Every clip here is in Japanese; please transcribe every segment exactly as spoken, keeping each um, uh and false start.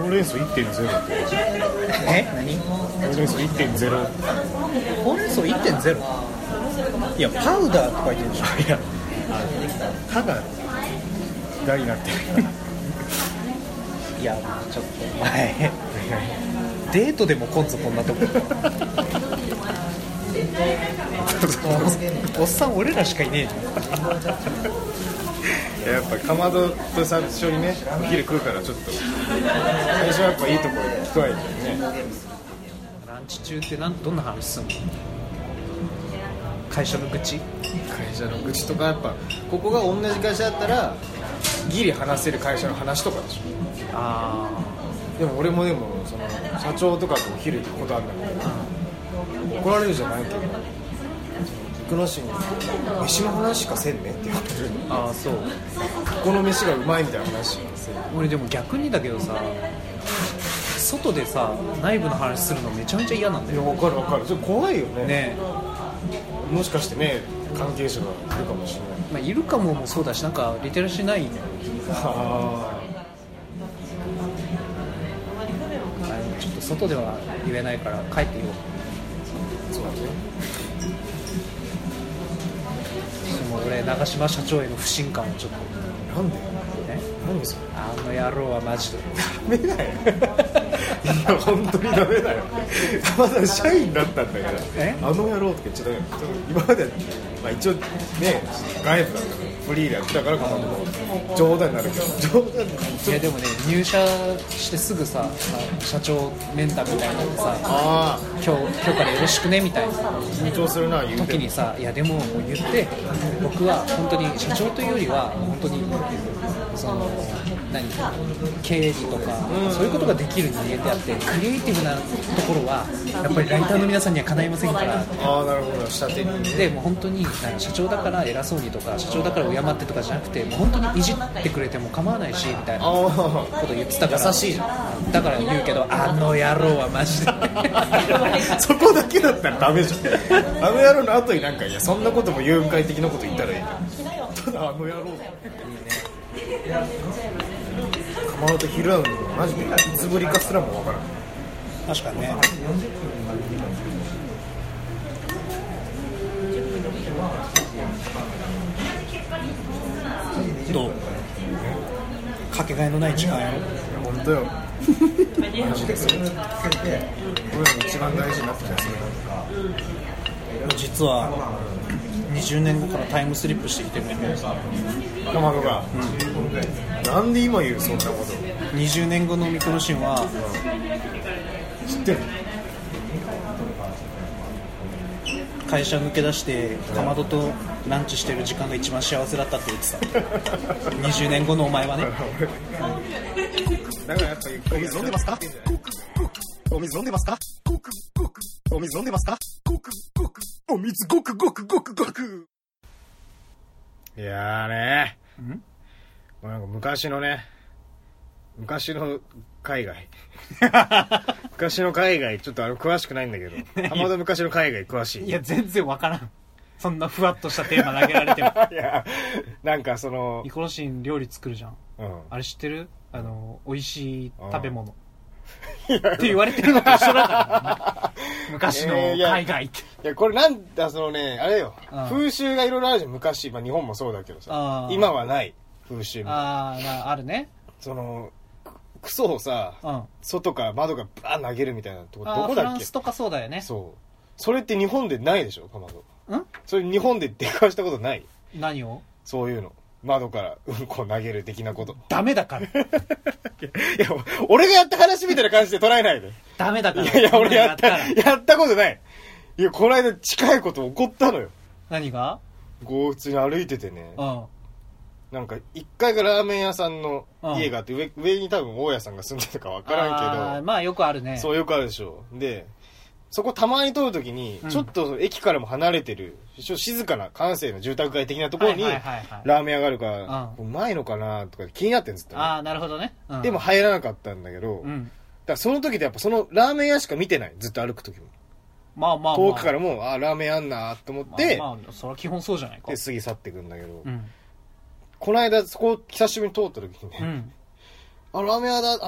うれん草 いってんゼロ ってえ何ほうれん草 いってんゼロほうれん草 いってんゼロ いやパウダーとか言ってるでしょ。 いや歯ががになってるいやちょっと前デートでもこんぞこんなとこおっさん俺らしかいねえじゃん。 やっぱかまどと最初にねお昼食うからちょっと最初はやっぱいいところ聞くわいいよね。 ランチ中ってなんどんな話すんの？会社の愚痴？ 会社の愚痴とかやっぱここが同じ会社だったらギリ話せる会社の話とかでしょ。 あでも俺もでもその社長とかとお昼行くことあるんだけど怒られるじゃないけど行くなしに飯の話しかせんねって言われる。 ああそう。 ここの飯がうまいみたいな話しかせん。 俺でも逆にだけどさ外でさ内部の話するのめちゃめちゃ嫌なんだよ。 いや分かる分かる。ちょっと怖いよね。 ねもしかしてね関係者がいるかもしれない。 まあ、いるかももそうだしなんかリテラシーないね。 あちょっと外では言えないから帰ってよ。 そうだね。 でも俺長嶋社長への不信感をちょっとなんでね。 何それ。 あの野郎はマジでダメだよ。いや本当にダメだよ。まだ社員だったんだから。 えあの野郎とか言っちゃダメよ。今まで、まあ、一応ね外部だったからフリーでやってたからこの冗談になるけど冗談いやでもね入社してすぐさ社長メンタみたいなのでさあ今日今日からよろしくねみたいな緊張するな言うて時にさいやでももう言って僕は本当に社長というよりは本当にその何経理とかそういうことができる人間であってクリエイティブなところはやっぱりライターの皆さんにはかないませんから。 ああなるほど下手にね。 でもう本当に社長だから偉そうにとか社長だから敬ってとかじゃなくてもう本当にいじってくれても構わないしみたいなこと言ってたから優しいじゃん。 だから言うけどあの野郎はマジでそこだけだったらダメじゃん。あの野郎の後になんかいやそんなことも誘拐的なこと言ったらいいただあの野郎かまどと昼なのにマジでいつぶりかすらも分からん。 確かにね。どうかけがえのない時間やろ。 本当よマジですよ。これが一番大事になってきますね。 実はにじゅうねんごからタイムスリップしてきてるんだけどさかまどが、うん、なんで今言うそんなことにじゅうねんごのミコロシンは知ってる。 会社抜け出してかまどとランチしてる時間が一番幸せだったって言ってたにじゅうねんごのお前はね。 だからやっぱゆっくりお水飲んでますかお水飲んでますかお水飲んでますかお水ごくごくごくごく。 いやーねんなんか昔のね昔の海外昔の海外ちょっとあの詳しくないんだけどかまど昔の海外詳しい。 いや全然わからん。そんなふわっとしたテーマ投げられてもいやなんかそのミコロシン料理作るじゃん、 うん、 あれ知ってる？あの美味しい食べ物って言われてるのと一緒だから昔の海外って、 えー、い, やいやこれなんだそのねあれよ、 うん、 風習がいろいろあるじゃん昔、まあ、日本もそうだけどさ今はない風習みたいな。 あーあるね。 そのクソをさ、うん、外から窓がバーン投げるみたいなとこどこだっけ。 フランスとかそうだよね。 そうそれって日本でないでしょかまど。 んそれ日本で出かしたことない？ 何を？ そういうの窓からうんこ投げる的なこと。 ダメだからいや俺がやった話みたいな感じで捉えないで。 ダメだから。 いやいや俺やったやったことない。いやこの間近いこと起こったのよ。 何が？ こう普通に歩いててね、 うん、 なんかいっかいがラーメン屋さんの家があって、うん、上, 上に多分大家さんが住んでるか分からんけど、 あまあよくあるね。 そうよくあるでしょ。でそこたまに通るときに、うん、ちょっと駅からも離れてる静かな閑静な住宅街的なところにラーメン屋があるから、うん、うまいのかなとか気になってんですって、ね、 ああなるほどね、うん、でも入らなかったんだけど、うん、だからその時でやっぱそのラーメン屋しか見てない。ずっと歩く時もまあまあ、まあ、 遠くからもあラーメンあんなと思って、 まあ、まあそれは基本そうじゃないか。 で過ぎ去っていくんだけど、 うん、 この間そこ久しぶりに通った時にね、うん、あラーメン屋だあの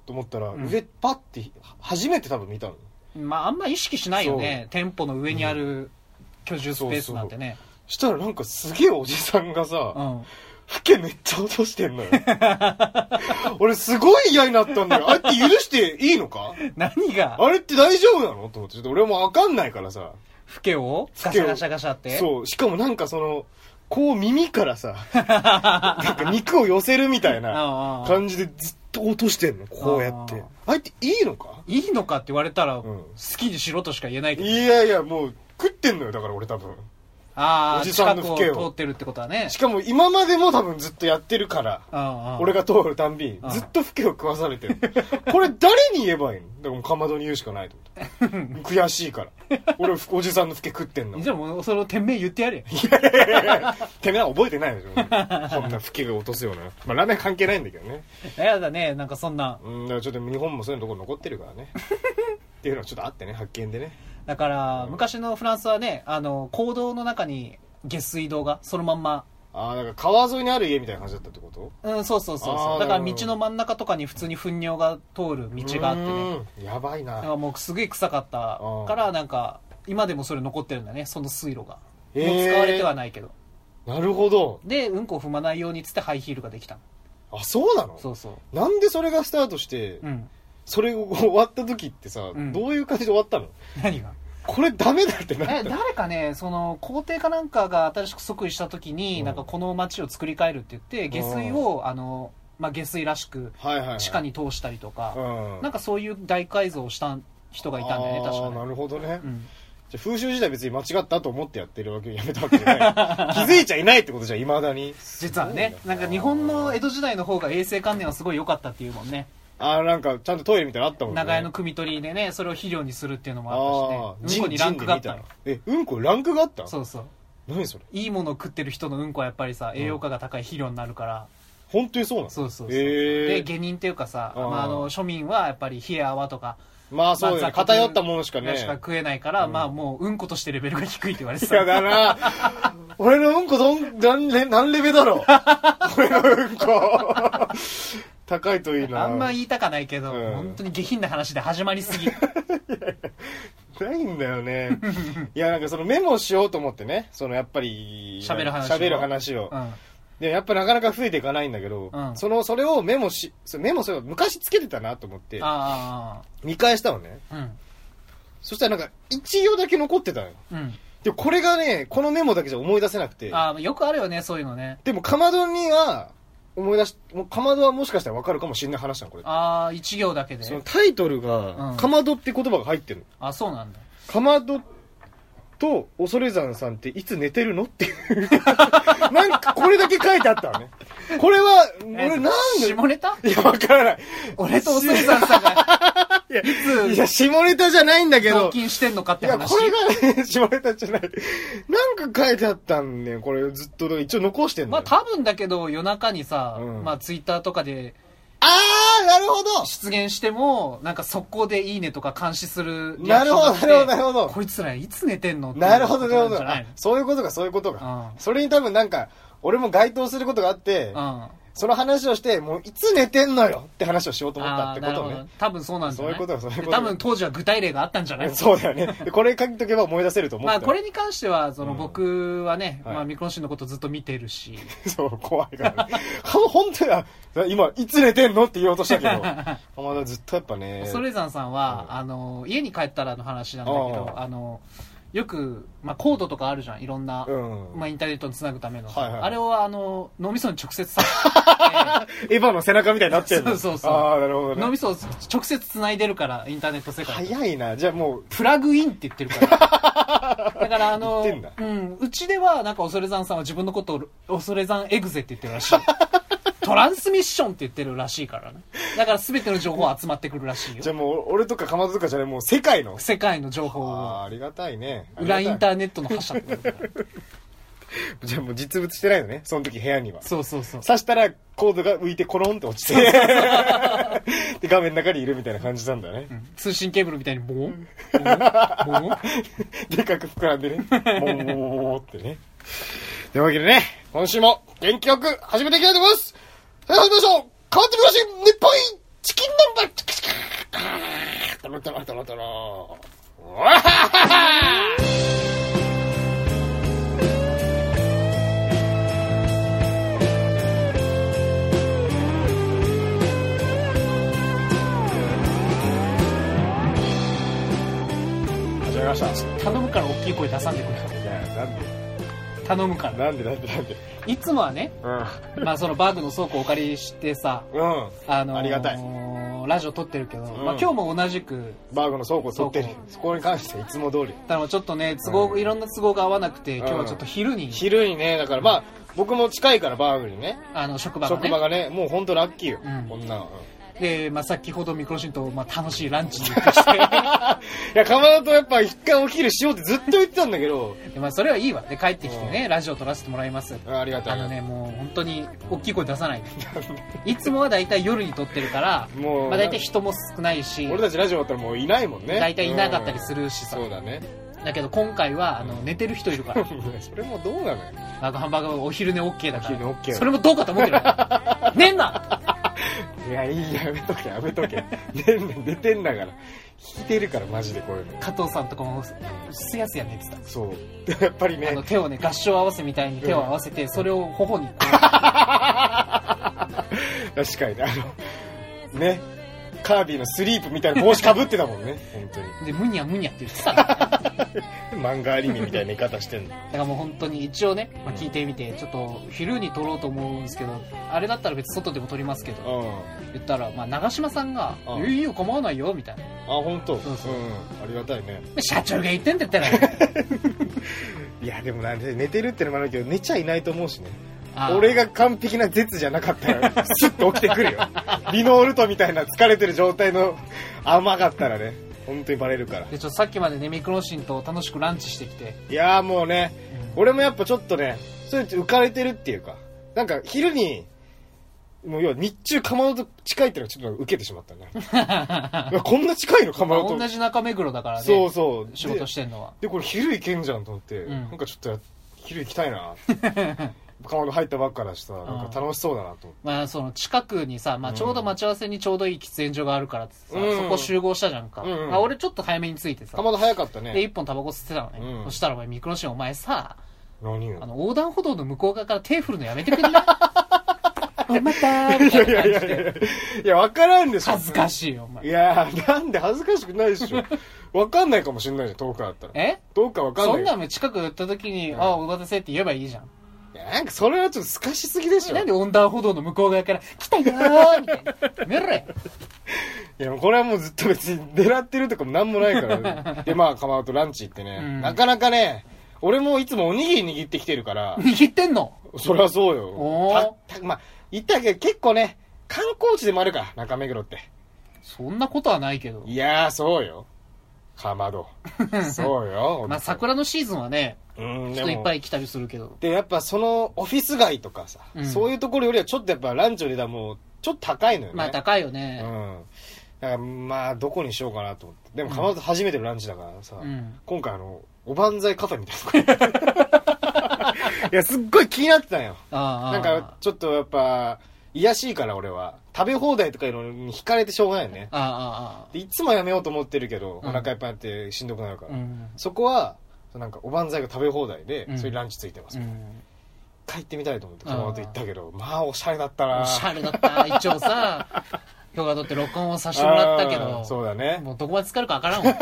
と思ったら、うん、上パッて初めて多分見たの。 まああんま意識しないよね、店舗の上にある居住スペースなんてね。 そうそう、したらなんかすげえおじさんがさ、うん、フケめっちゃ落としてんのよ。俺すごい嫌になったんだよ。あれって許していいのか？ 何が？ あれって大丈夫なのと思って、ちょっと俺もわかんないからさ。 フケをガシャガシャガシャって？ そう。しかもなんかその、こう耳からさ、なんか肉を寄せるみたいな感じでずっと落としてんの、こうやって。あれっていいのか？ いいのかって言われたら、うん、好きにしろとしか言えないけど。 いやいや、もう食ってんのよ、だから俺多分。 ああ、おじさんのフケを近くを通ってるってことはね。 しかも今までも多分ずっとやってるから、ああ俺が通るたんびにずっとフケを食わされてる。これ誰に言えばいいの？だからもうかまどに言うしかないと思って。悔しいから。俺おじさんのフケ食ってんの。 じゃあもうそれを店名言ってやれ。 いやいやいや店名は覚えてないでしょ。こんなフケが落とすような。まあラーメン関係ないんだけどね。 やだね、なんかそんな。 うん、だからちょっと日本もそういうところ残ってるからね。っていうのはちょっとあってね、発見でね。 だから、うん、昔のフランスはね、あの、坑道の中に、下水道がそのまんま、 ああ、だから川沿いにある家みたいな感じだったってこと？ うん、そうそうそうそう。だから道の真ん中とかに普通に糞尿が通る道があってね。 やばいな。だからもうすげえ臭かったからなんか今でもそれ残ってるんだね、その水路が。もう使われてはないけど。 なるほど。 で、うんこを踏まないようにっつってハイヒールができた。 あ、そうなの？ そうそう。 なんでそれがスタートして、うん、それが終わった時ってさ、うん、どういう感じで終わったの？ 何が？ これダメだってなった。 え、誰かね、その皇帝かなんかが新しく即位した時に、うん、なんかこの街を作り変えるって言って下水を、うん、あの、まあ、下水らしく地下に通したりとか、はいはいはい、なんかそういう大改造をした人がいたんだよね、確かに。 なるほどね、うん、じゃ風習時代別に間違ったと思ってやってるわけやめたわけじゃない気づいちゃいないってことじゃいまだに。 実はね、なんか日本の江戸時代の方が衛生観念はすごい良かったっていうもんね。 ああ、なんかちゃんとトイレみたいなのあったもんね。 長屋の汲み取りでね、それを肥料にするっていうのもあったしね。うんこにランクがあったの。 え、うんこランクがあった？ そうそう。 何それ？ いいものを食ってる人のうんこはやっぱりさ、栄養価が高い肥料になるから。 うん、本当にそうなの？ そうそうそう。で、下人っていうかさ、あまあ、あの庶民はやっぱり冷え泡とか、 まあそうだね、偏ったものしかね。 しか食えないから、うん、まあもううんことしてレベルが低いって言われてた。 いやだな俺のうんこどん、何レ、何レベだろう俺のうんこ。高いといいな。 あんま言いたかないけど、うん、本当に下品な話で始まりすぎ。いやないんだよね。いやなんかそのメモしようと思ってね、そのやっぱり、 喋る話を。 喋る話を。うんで、やっぱなかなか増えていかないんだけど、うん、その、それをメモし、メモそれを昔つけてたなと思って、 あ見返したのね。うん、そしたらなんか、一行だけ残ってたのよ。うん、で、これがね、このメモだけじゃ思い出せなくて。 ああ、よくあるよね、そういうのね。 でも、かまどには、思い出し、かまどはもしかしたら分かるかもしれない話なの、これ。 ああ、一行だけで。 そのタイトルが、かまどって言葉が入ってるの。あ、そうなんだ。 かまどと、恐山さんっていつ寝てるのっていう。なんか、これだけ書いてあったのね。これは、俺なんで下ネタ？ いや、わからない。 俺と恐山さんが、 いや、いつ、いや、下ネタじゃないんだけど。 送金してんのかって話。 いや、これがね、下ネタじゃない。なんか書いてあったんね、これずっと、一応残してんの。 まあ多分だけど、夜中にさ、うん、まあツイッターとかで、 あー、なるほど出現しても、なんか速攻でいいねとか監視する。 なるほど、なるほど、なるほど。 こいつらいつ寝てんのってなるほど、なるほど。そういうことか、そういうことか。うん、それに多分なんか、俺も該当することがあって、うん、その話をして、もういつ寝てんのよって話をしようと思ったってことね。 多分そうなんだよね。 そういうことだ、そういうこと。 多分当時は具体例があったんじゃない？ そうだよね。これ書きとけば思い出せると思う。 まあこれに関しては、その僕はね、うん、まあミクロンシーのことずっと見てるし。 そう、怖いからね。本当や、今、いつ寝てんのって言おうとしたけど、まだずっとやっぱね。 恐山さんは、うん、あの、家に帰ったらの話なんだけど、あの、よく、まあ、コードとかあるじゃん。いろんな、うん、まあ、インターネットにつなぐための。はいはい、あれを、あの、脳みそに直接さ、 エヴァの背中みたいになってるの。 そうそうそう。 ああ、なるほどね。 脳みそを直接つないでるから、インターネット世界。 早いな。じゃあもう。 プラグインって言ってるから。だから、あの、うん、うちでは、なんか、恐山さんは自分のことを、恐山エグゼって言ってるらしい。トランスミッションって言ってるらしいからね。だから全ての情報集まってくるらしいよ。 じゃあもう、俺とかかまどとかじゃない、もう世界の。 世界の情報を。 ああ、ありがたいね。 裏インターネットの覇者ってことだから。 じゃあもう実物してないのね、その時部屋には。 そうそうそう。 刺したらコードが浮いてコロンって落ちて。で、画面の中にいるみたいな感じなんだね。うん、 通信ケーブルみたいにボーンボーンボーンでかく膨らんでね。ボーンボーンってね。というわけでね、今週も元気よく始めていきたいと思います。それでは始めましょう。変わってみましょう。日本一チキン南蛮ロトロトロトロわははは始めました。 頼むから大きい声出さんでくれ。 いやなんで頼むから。 なんでなんでなんでいつもはね、うん、まあそのバーグの倉庫をお借りしてさ、うん、あのー、 ありがたいラジオ撮ってるけど、うん、まあ今日も同じくバーグの倉庫を撮ってる。そこに関していつも通り。 ただちょっとね都合、うん、いろんな都合が合わなくて、今日はちょっと昼に、うん、 昼にね、だからまあ僕も近いからバーグにね、 あの職場がね、 職場がね、もう本当ラッキーよ、うん、こんな。うんで、まあ、先ほどミクロシンと、まあ、楽しいランチに行ってきていや、かまどとやっぱ一回お昼しようってずっと言ってたんだけどで、まあ、それはいいわ。で、帰ってきてね、うん、ラジオ撮らせてもらいます。 あ, ありがとう。 あのね、もう本当に大きい声出さないでいつもはだいたい夜に撮ってるからもう、まあ、だいたい人も少ないし、 俺たちラジオだったらもういないもんね。 だいたいいなかったりするしさ、 うん、そうだね。 だけど今回はあの寝てる人いるからそれもどうなのよ。 バカハンバーガーお昼寝 OK だから。 お昼寝 OK。 それもどうかと思ってる寝んないや、いいやめとけやめとけ寝んねん、寝てんだから。聞いてるからマジでこういうの。 加藤さんとかもすやすや寝てた。 そうやっぱりね、 あの手をね合掌合わせみたいに手を合わせて、うん、それを頬に確かにね、あのねカービィのスリープみたいな帽子かぶってたもんね本当に。 でムニャムニャって言ってた漫画アニメみたいな寝方してんの。だからもう本当に一応ね、まあ、聞いてみて、ちょっと昼に撮ろうと思うんですけど、あれだったら別に外でも撮りますけど、うん、言ったら、まあ、長嶋さんが「いいよ構わないよ」みたいな。 あ、本当。そうそう、うん、ありがたいね。 社長が言ってんだったらいやでもなんで寝てるってのもあるけど、寝ちゃいないと思うしね。俺が完璧な絶じゃなかったらスッと起きてくるよリノールトみたいな疲れてる状態の甘かったらね、本当にバレるから。 でちょっとさっきまでねミクロシンと楽しくランチしてきて、 いやーもうね、うん、俺もやっぱちょっとねそういう浮かれてるっていうか、なんか昼にもう要は日中かまどと近いっていうのがちょっと受けてしまったねこんな近いのかまどと。 同じ中目黒だからね。 そうそう仕事してんのは。 でこれ昼行けんじゃんと思って、うん、なんかちょっと昼行きたいなかまど入ったばっかだしさ、なんか楽しそうだなと思って、 まあその近くにさ、まあ、ちょうど待ち合わせにちょうどいい喫煙所があるからってさ、うん、そこ集合したじゃんか、うんうん、あ俺ちょっと早めに着いてさ、 かまど早かったね。 で一本タバコ吸ってたのね、うん、そしたらお前ミクロシンお前さ、 何よ、 あの横断歩道の向こう側から手振るのやめてくれないおまたーみたいな感じで。いやいやいやいや分からんでしょ。 恥ずかしいよお前。 いやなんで恥ずかしくないでしょ分かんないかもしれないじゃん、遠くだったら。 え遠くは分かんない。 そんなの近く寄った時に、うん、ああお待たせって言えばいいじゃん。 いやなんかそれはちょっとすかしすぎでしょ。 なんで横断歩道の向こう側から来たよーみたいな見ろよ。 いやこれはもうずっと別に狙ってるとかもなんもないから、ね、でまあかまどとランチ行ってね、うん、なかなかね俺もいつもおにぎり握ってきてるから。 握ってんの？ そりゃそうよ。たたまあ言ったけど結構ね観光地でもあるから中目黒って。 そんなことはないけど。 いやーそうよかまどそうよまあ桜のシーズンはね、うん人いっぱい来たりするけど。 でやっぱそのオフィス街とかさ、うん、そういうところよりはちょっとやっぱランチよりだもうちょっと高いのよね。 まあ高いよね。 うんだからまあどこにしようかなと思って。でもかまど初めてのランチだからさ、うん、今回あのおばんざいカフェみたいないやすっごい気になってたんよ。あなんかちょっとやっぱ癒やしいから俺は食べ放題とかいうのに惹かれてしょうがないよね。ああでいつもやめようと思ってるけど、うん、お腹いっぱいになってしんどくなるから、うん、そこはなんかおばんざいが食べ放題で、うん、それランチついてます、うん、帰ってみたいと思ってこの後行ったけど、まあおしゃれだったな。 おしゃれだった一応さ今日はだって録音をさせてもらったけど、 そうだね、 もうどこまで使えるか分からんわ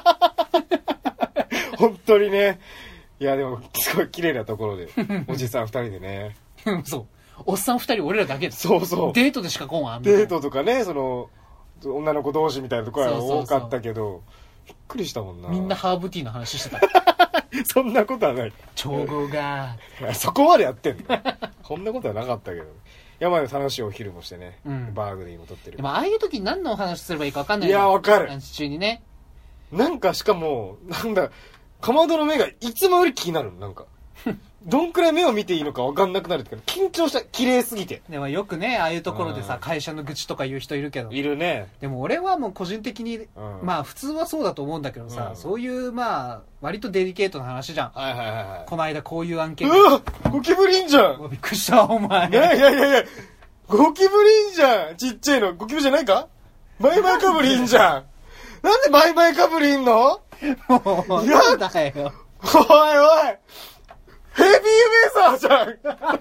本当にね。いやでもすごい綺麗なところでおじさんふたりでねそうおっさんふたり俺らだけで。 そうそうデートでしか来んわ。 デートとかねその女の子同士みたいなところは多かったけど、そうそうそうびっくりしたもんな。 みんなハーブティーの話してたそんなことはない。 調合がそこまでやってんのこんなことはなかったけど。山で楽しいお昼もしてね、うん、バーグで今撮ってる。 でもああいう時何のお話すればいいか分かんない。いや分かる。 ランチ中にねなんかしかもなんだかまどの目がいつもより気になるの。なんかどんくらい目を見ていいのか分かんなくなるっていうか緊張した綺麗すぎて。 でもよくねああいうところでさ会社の愚痴とか言う人いるけど。 いるね。 でも俺はもう個人的に、うん、まあ普通はそうだと思うんだけどさ、うん、そういうまあ割とデリケートな話じゃん。はいはいはい、はい、この間こういう案件。 うわゴキブリンじゃん。 びっくりしたお前。 いやいやいやいやゴキブリンじゃん。ちっちゃいのゴキブリじゃないか。マイマイカブリンじゃん。 なんでマイマイかぶりいんの？ もう、なんだよ。 おいおいヘビーメーサーじゃん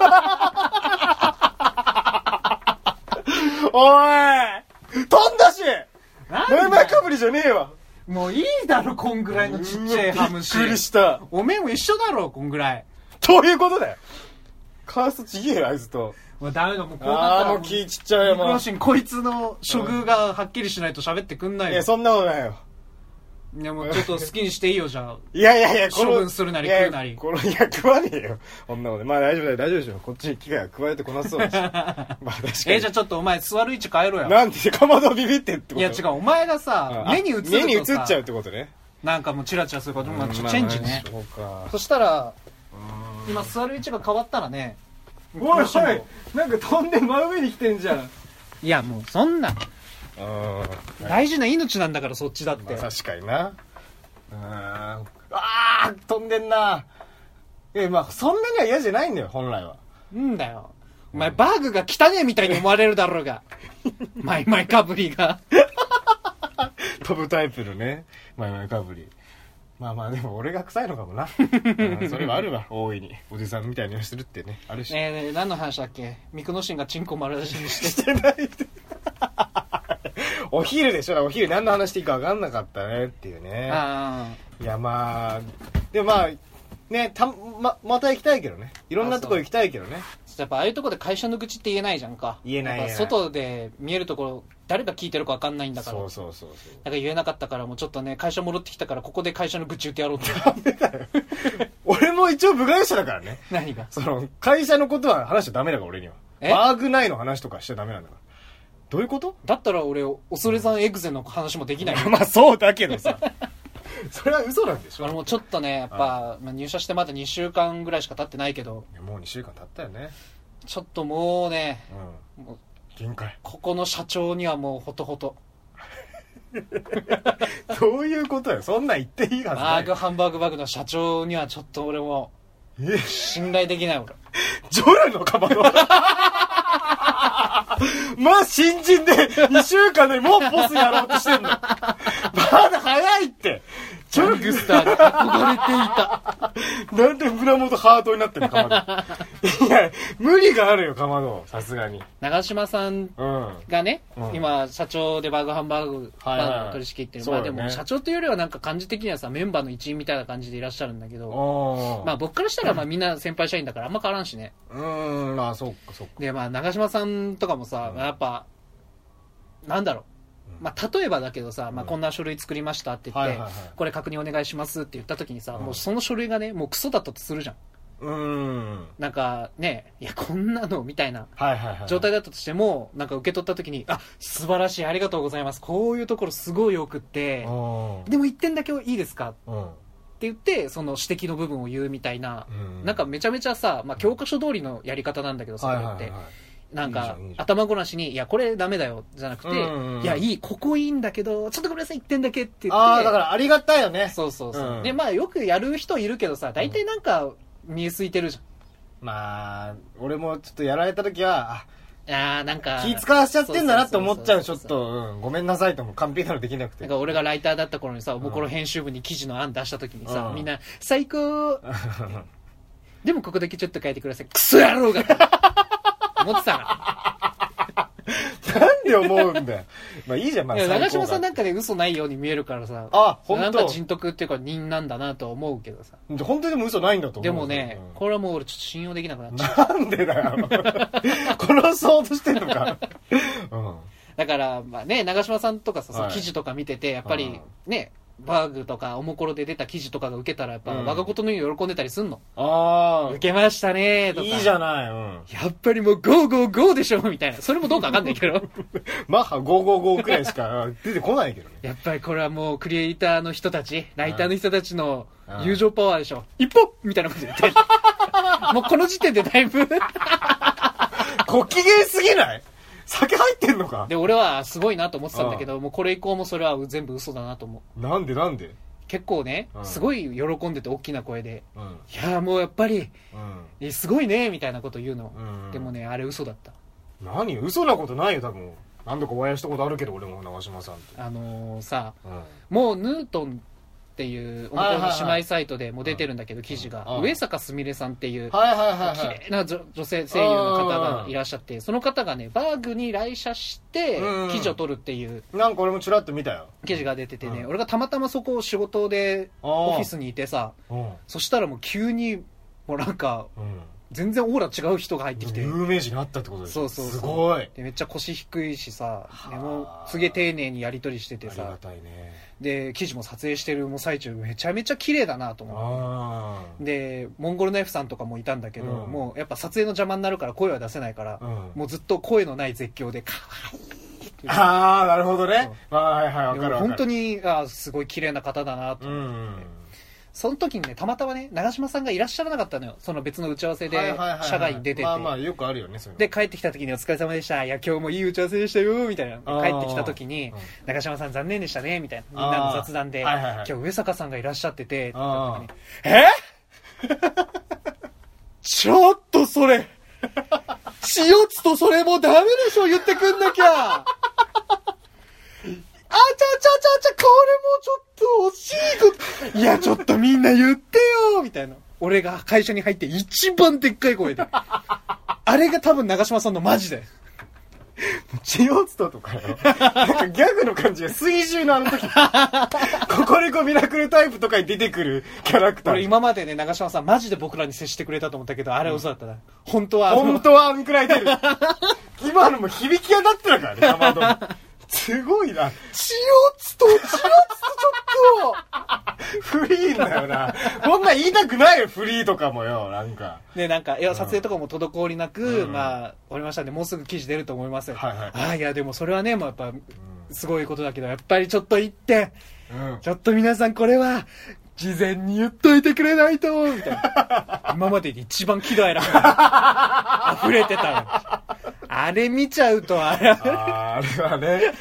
おい飛んだしマイマイかぶりじゃねえわ。 もういいだろ、こんぐらいのちっちゃいハムシ。 びっくりした。 おめえも一緒だろ、こんぐらい。 どういうことだよ。カーストちげえよ、あいつと。 もうダメだ、もうこうなったら。 あーもう気ちっちゃいよ、もう。 ミクロシン、こいつの処遇がはっきりしないと喋ってくんないよ。 いや、そんなことないよ。 いや、もうちょっと好きにしていいよ、じゃあ。 いやいやいや、 処分するなり食うなり。 この、いや、食わねえよ。こんなこと。まあ大丈夫だよ、大丈夫でしょ。こっちに機械が加えてこなそうだし。まあ確かに。 え、じゃあちょっとお前座る位置変えろよ。 なんでかまどビビってってこと？ いや違う、お前がさ、目に映るとさ。 目に映っちゃうってことね。 なんかもうチラチラすることも、チェンジね。 そうか。 そしたら、今座る位置が変わったらね。 おいおい、なんか飛んで真上に来てんじゃん。 いやもうそんな。大事な命なんだからそっちだって。 まあ、確かにな。うん。ああ飛んでんな。えまあそんなには嫌じゃないんだよ本来は。 うんだよ。お前バーグが汚ねえみたいに思われるだろうが。マイマイかぶりが。 飛ぶタイプのねマイマイかぶり。まあまあでも俺が臭いのかもな。うん、それはあるわ大いに。おじさんみたいにはするってねあるし。 ねえねえ何の話だっけ？ミクノシンがチンコ丸出しにして。 してない。お昼でしょ。お昼何の話していいか分かんなかったねっていうね。あいやまあでもまあねた ま, また行きたいけどね。いろんなとこ行きたいけどね。 やっぱああいうとこで会社の愚痴って言えないじゃんか。 言えない。やっぱ外で見えるところ誰が聞いてるか分かんないんだから。 そうそうそうそう。 だから言えなかったからもうちょっとね会社戻ってきたからここで会社の愚痴言ってやろうって。 ダメだよ。俺も一応部外者だからね。 何が？その会社のことは話しちゃダメだから俺には。バーグ内の話とかしちゃダメなんだから。どういうこと？ だったら俺恐山エグゼの話もできないよ。 まあそうだけどさ。それは嘘なんでしょ。 俺もちょっとねやっぱ、まあ、入社してまだにしゅうかんぐらいしか経ってないけど。 いやもうにしゅうかん経ったよね。 ちょっともうね、 うん、もう限界。ここの社長にはもうほとほと。 どういうことよ。そんなん言っていいはずない。 バーグハンバーグバーグの社長にはちょっと俺も信頼できない俺。 ジョルのかまど。まあ新人でにしゅうかんでもうボスやろうとしてんの。まだ早いって。 ギャングスターに憧れていた。 なんで胸元ハートになってんのかまど。いや無理があるよかまど。さすがに長嶋さんがね、うん、今社長でバーグハンバーグバーグの取り仕切ってる、はいはいはい、まあでも社長というよりはなんか感じ的にはさメンバーの一員みたいな感じでいらっしゃるんだけど、まあ僕からしたらまあみんな先輩社員だからあんま変わらんしね。 うーんまあそっかそっか。 でまあ長嶋さんとかもさ、うん、やっぱなんだろう、まあ、例えばだけどさ、まあ、こんな書類作りましたって言って、うんはいはいはい、これ確認お願いしますって言った時にさ、うん、もうその書類がねもうクソだったとするじゃん。 うーんなんかねいやこんなのみたいな状態だったとしても、はいはいはい、なんか受け取った時にあ素晴らしいありがとうございますこういうところすごいよくってでも一点だけいいですか、うんって言ってその指摘の部分を言うみたいな、うん、なんかめちゃめちゃさ、まあ、教科書通りのやり方なんだけどそれって、はいはいはい、なんか頭ごなしにいやこれダメだよじゃなくて、うんうん、いやいいここいいんだけどちょっとごめんなさい一点だけって言ってああだからありがたいよね。 そうそうそう、うん、でまあよくやる人いるけどさ大体なんか見えすいてるじゃん、 うん、まあ俺もちょっとやられた時はああなんか気使わしちゃってんだなって思っちゃう。ちょっと、うん、ごめんなさいとも完璧なのできなくて。 なんか俺がライターだった頃にさおもころ編集部に記事の案出した時にさ、うん、みんな最高でもここだけちょっと書いてくださいクソ野郎が思ってたからなんで思うんだよ。まあいいじゃん、まあいや長嶋さんなんかで嘘ないように見えるからさあ本当なんか人徳っていうか人なんだなとは思うけどさ本当にでも嘘ないんだと思う。 でもね、うん、これはもう俺ちょっと信用できなくなっちゃう。なんでだよ殺そうとしてんのか、うん、 だからまあね長嶋さんとかさ、はい、記事とか見ててやっぱりねバーグとかおもころで出た記事とかが受けたらやっぱ我がことのように喜んでたりすんの、うん、ああ受けましたねとかいいじゃない、うん、 やっぱりもうゴーゴーゴーでしょみたいなそれもどうかわかんないけどマッハゴーゴーゴーくらいしか出てこないけどね。 やっぱりこれはもうクリエイターの人たちライターの人たちの友情パワーでしょ一歩みたいなこと言ってもうこの時点でだいぶご機嫌すぎない？酒入ってんのか。 で俺はすごいなと思ってたんだけどもうこれ以降もそれは全部嘘だなと思う。なんでなんで結構ね、うん、すごい喜んでて大きな声で、うん、いやもうやっぱり、うん、すごいねみたいなこと言うの、うん、でもねあれ嘘だった。 何嘘なことないよ多分。 何度かお会いしたことあるけど俺も長嶋さんってあのー、さ、 うん、 もうヌートンっていう姉妹サイトでも出てるんだけど、記事が、うん、上坂すみれさんっていう綺麗な女性声優の方がいらっしゃって、その方がねバーグに来社して記事を取るっていう、 うん、なんか俺もちらっと見たよ記事が出ててね、うん、俺がたまたまそこを仕事でオフィスにいてさ、そしたらもう急にもうなんか、うん全然オーラ違う人が入ってきて有名人になったってことでしょ。 そうそうそうすごいでめっちゃ腰低いしさ、ね、もうすげえ丁寧にやり取りしててさ、 ありがたいね。 で記事も撮影してる最中めちゃめちゃ綺麗だなと思ってでモンゴルの F さんとかもいたんだけど、うん、もうやっぱ撮影の邪魔になるから声は出せないから、うん、もうずっと声のない絶叫で可愛いああなるほどね、はいはいわかるわかる。 本当にあすごい綺麗な方だなと思って、うんうんその時にねたまたまね長嶋さんがいらっしゃらなかったのよ。その別の打ち合わせで社外に出てて、 まあまあよくあるよねそういうの。 で帰ってきた時にお疲れ様でした、いや今日もいい打ち合わせでしたよみたいな。帰ってきた時に、うん、長嶋さん残念でしたねみたいな、みんなの雑談で、はいはいはい、今日上坂さんがいらっしゃっててって言った時にえちょっとそれ塩つとそれもダメでしょ言ってくんなきゃあちゃちゃちゃちゃ、これもちょっと惜しいこと。いや、ちょっとみんな言ってよみたいな。俺が会社に入って一番でっかい声で。あれが多分長嶋さんのマジで。 チオツトとかよ。なんかギャグの感じが水中のあの時。ココリコミラクルタイプとかに出てくるキャラクター。 俺今までね、長嶋さんマジで僕らに接してくれたと思ったけど、あれ嘘だったな。うん、本当は。 本当はあんくらい出る。今のも響き当たってたからね、たまど。すごいな。 チオツと、チオツとちょっと。フリーだよな。こんなん言いたくないよ、フリーとかもよ、なんか。 ね、なんか、いや、撮影とかも滞りなく、うん、まあ、終わりましたんで、もうすぐ記事出ると思います。はいはい。ああ、いや、でもそれはね、もうやっぱ、すごいことだけど、やっぱりちょっと言って、うん、ちょっと皆さんこれは、事前に言っといてくれないと、みたいな。今までで一番喜怒哀楽が溢れてたの。あれ見ちゃうとあれああれはね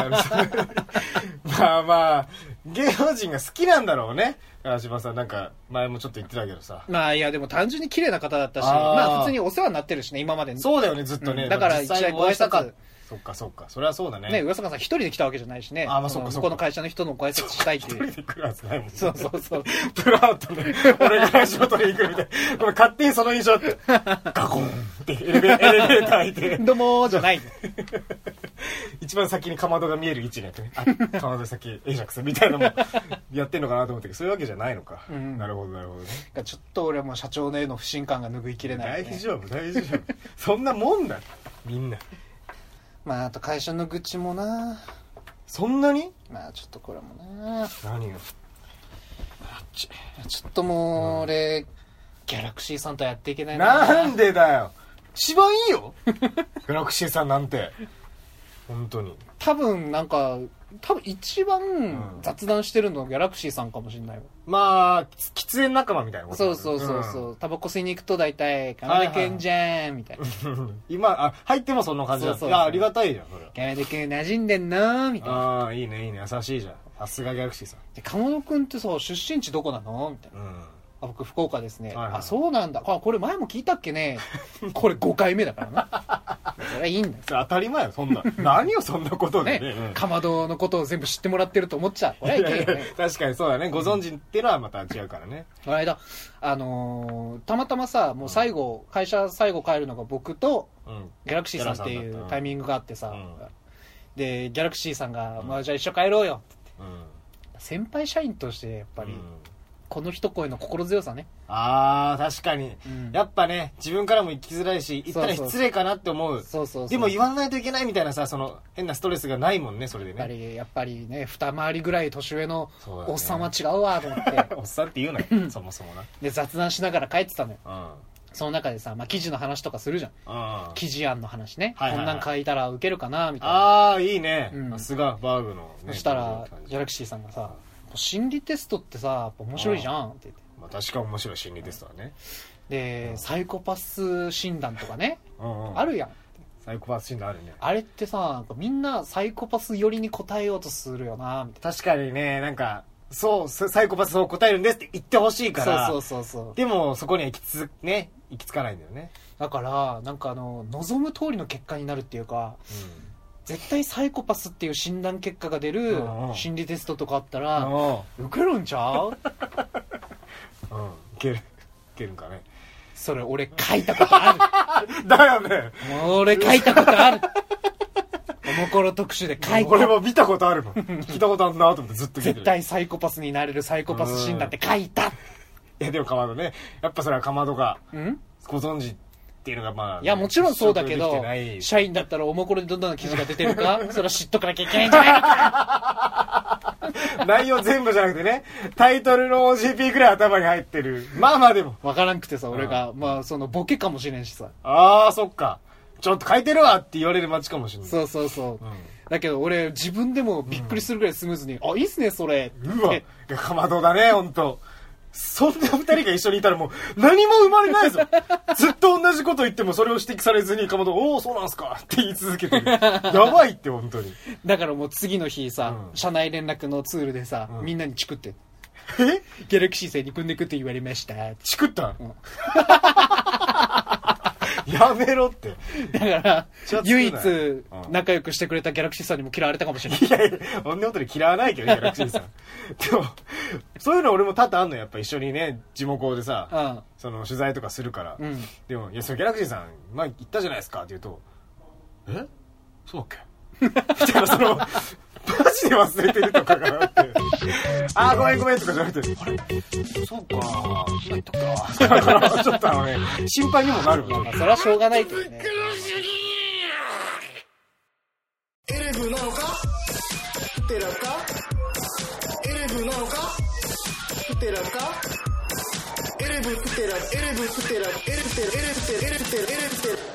まあまあ芸能人が好きなんだろうね。長嶋さんなんか前もちょっと言ってたけどさ、 まあいやでも単純に綺麗な方だったし、まあ普通にお世話になってるしね今まで。 そうだよねずっとね、 うん、だから一回ご挨拶。 そっかそっかそれはそうだね。 ね上坂さん一人で来たわけじゃないしね。 あまあそっかそっか。 向こうの会社の人のご挨拶したいっていう。 一人で来るはずないもんね。 そうそうそう。 プラートで俺がラジオ取りに行くみたいな。これ勝手にその印象ってガコンってエレベーター開いてどうもーじゃない。 一番先にかまどが見える位置にやってね。あかまど先エイジャックスみたいなのもやってんのかなと思ったけどそういうわけじゃないのか。うん、なるほどなるほどね。 ちょっと俺はもう社長のへの不信感が拭いきれない、ね。 大丈夫大丈夫。そんなもんだみんな。 まああと会社の愚痴もな。 そんなに？ まあちょっとこれもな。 何が？ ちょっともう俺、うん、ギャラクシーさんとやっていけないな。 なんでだよ。一番いいよ。ギャラクシーさんなんて本当に。 多分なんか多分一番雑談してるのギャラクシーさんかもしれないわ。 まあ喫煙仲間みたいなこと。 そうそうそうそう、うん、タバコ吸いに行くと大体かなでくんじゃんみたいな。 今あ入ってもそんな感じだった。そうそうそう、いやありがたいじゃんそれ。 かなでくん馴染んでんなみたいな。 ああいいねいいね優しいじゃん。さすがギャラクシーさん。 でかまどくんってさ出身地どこなのみたいな。うん、あ僕福岡ですね、はいはい、あそうなんだあこれ前も聞いたっけねこれごかいめだからな。それはいいんだよ。 それ当たり前よそんな何をそんなことでね、 ね、かまどのことを全部知ってもらってると思っちゃう。これはいけんよね。 確かにそうだねご存知っていうのはまた違うからね。 この間あのー、たまたまさもう最後、うん、会社最後帰るのが僕と、うん、ギャラクシーさんっていうタイミングがあってさ、うん、でギャラクシーさんが、うんまあ、じゃあ一緒帰ろうよって、うん、先輩社員としてやっぱり、うんこの一声の心強さね。 あー確かに、うん、やっぱね自分からも行きづらいし言ったら失礼かなって思う。 そうそうそうでも言わないといけないみたいなさその変なストレスがないもんねそれでね。 やっぱりやっぱりね二回りぐらい年上のおっさんは違うわと思って、ね、 おっさんって言うなよそもそもな。 で雑談しながら帰ってたのよ、うん、その中でさ、まあ、記事の話とかするじゃん、うん、記事案の話ね、はいはいはい、こんなん書いたらウケるかなみたいな。 ああいいねさすがバーグの、ね、 そしたらギャラクシーさんがさ心理テストってさやっぱ面白いじゃんって言って。 まあ、確か面白い心理テストはね。 で、うん、サイコパス診断とかね、うんうん、あるやん。 サイコパス診断あるね。 あれってさみんなサイコパス寄りに答えようとするよなみたいな。 確かにねなんかそうサイコパスそう答えるんですって言ってほしいからそうそうそうそうでもそこには行きつ、ね、行き着かないんだよね。 だからなんかあの望む通りの結果になるっていうか、 絶対サイコパスっていう診断結果が出る心理テストとかあったら受けるんちゃう？ うん、いけるいけるんかね。 それ俺書いたことある。 だよね。 もう俺書いたことある。おもころ特集で書いた。 俺も見たことあるもん。聞いたことあるなと思ってずっと見てる。 絶対サイコパスになれるサイコパス診断って書いた。 いやでもかまどね、やっぱそれはかまどがんご存知っていうのがまあ、ね、 いやもちろんそうだけど、社員だったらおもころでどんな記事が出てるかそれは知っとかなきゃいけないんじゃないのか。 内容全部じゃなくてね、タイトルの オージーピー くらい頭に入ってる。まあまあでもわからんくてさ、俺がまあそのボケかもしれんしさ。 ああそっか、ちょっと書いてるわって言われる街かもしれない。 そうそうそう、うん、だけど俺自分でもびっくりするぐらいスムーズに、うん、あいいっすねそれ。 うわかまどだね本当。そんな二人が一緒にいたらもう何も生まれないぞ。ずっと同じこと言ってもそれを指摘されずにかまどおおそうなんすかって言い続けてる。やばいって本当に。だからもう次の日さ、うん、社内連絡のツールでさ、うん、みんなにチクって、 えギャラクシーさんに組んでくって言われました。 チクった、うんやめろって。 だから唯一仲良くしてくれたギャラクシーさんにも嫌われたかもしれない。 いやいやそんなことで嫌わないけどギャラクシーさん。でもそういうの俺も多々あんのやっぱ一緒にね地元でさ、うん、その取材とかするから、うん、でもいやそのギャラクシーさん前言ったじゃないですかって言うとえそうだっけみたいなそのマジで忘れてるとかがあってあーごめんごめんとかじゃなくてあれそうか言っとくかだからちょっとあのね心配にもなるもん、 まあ、それはしょうがないけどね。 エレブなのかプテラかエレブなのかプテラかエレブプテラエレブプテラエレブプテラエレブプテラエレブプテラエレブプテラエレブプテラ。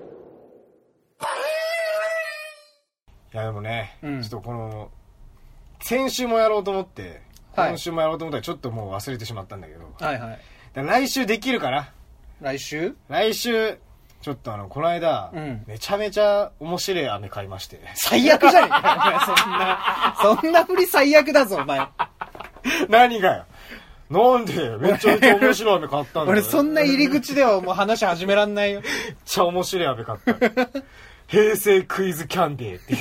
いやでもね、うん、ちょっとこの先週もやろうと思って、はい、今週もやろうと思ったらちょっともう忘れてしまったんだけど、 はいはい、 だ来週できるかな。 来週来週ちょっとあのこの間、うん、めちゃめちゃ面白い飴買いまして。 最悪じゃねえかそんなそんな振り最悪だぞお前。 何がよなんでめちゃめちゃ面白い飴買ったんだよ。 俺そんな入り口ではもう話始めらんないよ。めっちゃ面白い飴買った平成クイズキャンディーっていう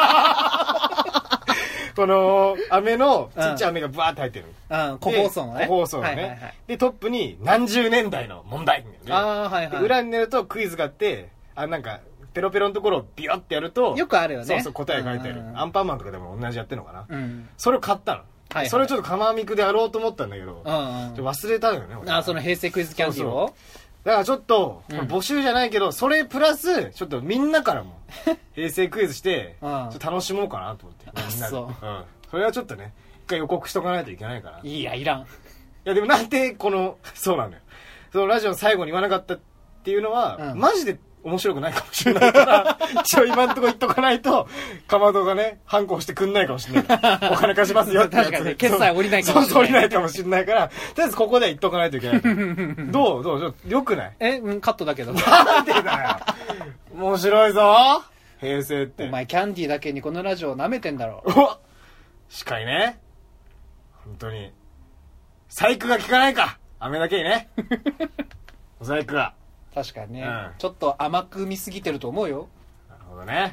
この飴のちっちゃい飴がバーって入ってる、 うん、個包装のね個包装のね、はいはいはい、でトップに何十年代の問題、ね、 あ、はいはい、 裏になるとクイズがあってあなんかペロペロのところをビヨってやるとよくあるよね。 そうそう答え書いてある、うんうん、アンパンマンとかでも同じやってるのかな、 うん、 それを買ったの、はいはい、それをちょっと釜ミクでやろうと思ったんだけど、 うんうん、 忘れたのよね俺。 あその平成クイズキャンディーを。そうそうだからちょっと、うん、募集じゃないけどそれプラスちょっとみんなからも平成クイズしてちょっと楽しもうかなと思ってみんなで、 そう、 うん、それはちょっとね一回予告しとかないといけないから。 いやいらん。いやでもなんでこのそうなのよそのラジオの最後に言わなかったっていうのは、うん、マジで面白くないかもしれないから一応今んとこ言っとかないとかまどがね反抗してくんないかもしれないからお金貸しますよってやつ。 確かに決済降りないかもしれない。 そう降りないかもしれないからとりあえずここで言っとかないといけないどうどうよくない？ え、うん、カットだけど。 なんでだよ面白いぞ平成って。 お前キャンディーだけにこのラジオ舐めてんだろ。 お司会ね本当に細工が効かないか飴だけにねお細工が確かにね、うん、ちょっと甘く見すぎてると思うよ。 なるほどね、